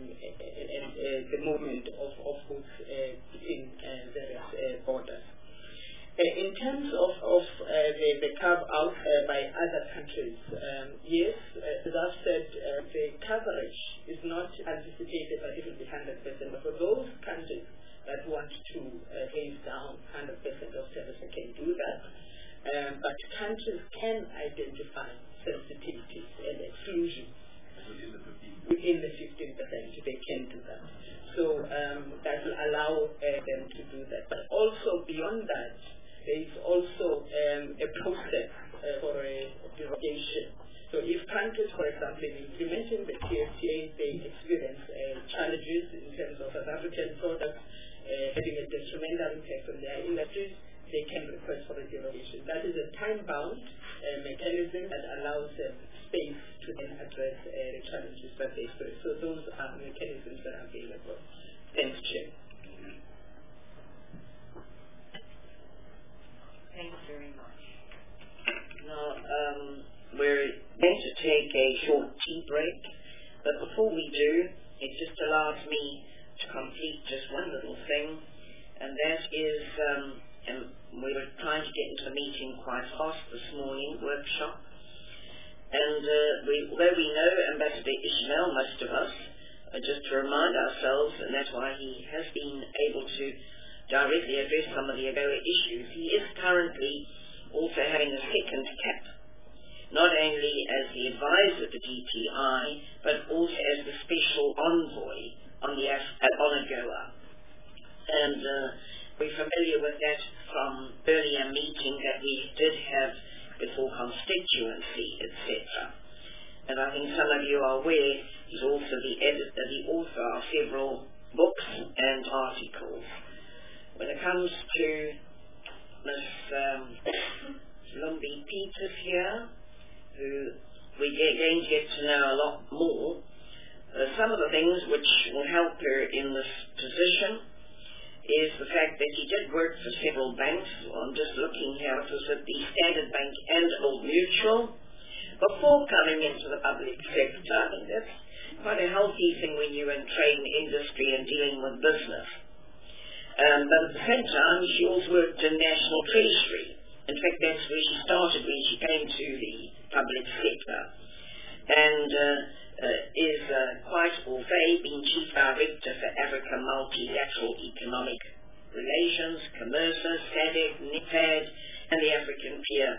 the movement of goods between various borders. In terms of the carve-out by other countries, yes, as I've said, the coverage is not anticipated that it will be 100%, but for those countries that want to raise down 100% of service, they can do that. But countries can identify sensitivities and exclusions within the 15%, they can do that. So that will allow them to do that. But also beyond that, there is also a process for a derogation. So if countries, for example, in implementing the TFTA, they experience challenges in terms of South African products having a detrimental impact on their industries, they can request for a derogation. That is a time-bound mechanism that allows them space to then address the challenges that they experience. So those are mechanisms that are available. Thanks, Chair. Thanks very much. Now, we're going to take a short tea break, but before we do, it just allows me to complete just one little thing, and that is, we were trying to get into the meeting quite fast this morning, workshop, and although we know Ambassador Ishmael, most of us, just to remind ourselves, and that's why he has been able to directly address some of the AGOA issues, he is currently also having a second cap, not only as the advisor to DTI, but also as the special envoy on AGOA. And we're familiar with that from earlier meetings that we did have before constituency, etc. And I think some of you are aware he's also the author of several books and articles. When it comes to Ms. Lumbi Peters here, who we're going to get to know a lot more, some of the things which will help her in this position is the fact that he did work for several banks. I'm just looking here, it was at the Standard Bank and Old Mutual before coming into the public sector. I think that's quite a healthy thing when you're in trade and industry and dealing with business. But at the same time, she also worked in National Treasury. In fact, that's where she started when she came to the public sector. And is quite au fait, being Chief Director for Africa Multilateral Economic Relations, COMERSA, SADC, NIPAD, and the African Peer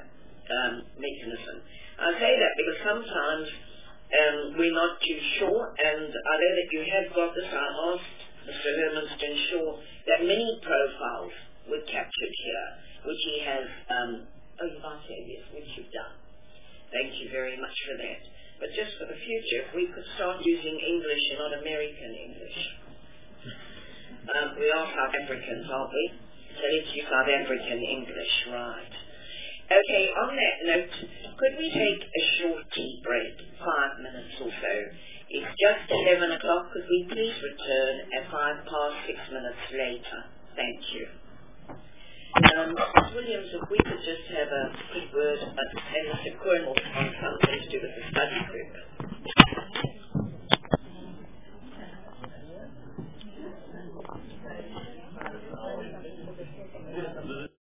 mechanism. I say that because sometimes we're not too sure, and I know that you have got this. I asked Mr. Hermans to ensure that many profiles were captured here, which he has, which you've done. Thank you very much for that. But just for the future, if we could start using English and not American English. We are South Africans, aren't we? So let's use South African English, right. Okay, on that note, could we take a short tea break, 5 minutes or so? It's just 11 o'clock. Could we please return at 6 minutes later? Thank you. Mrs. Williams, if we could just have a quick word, and Mr. Cornwall on something to do with the study group.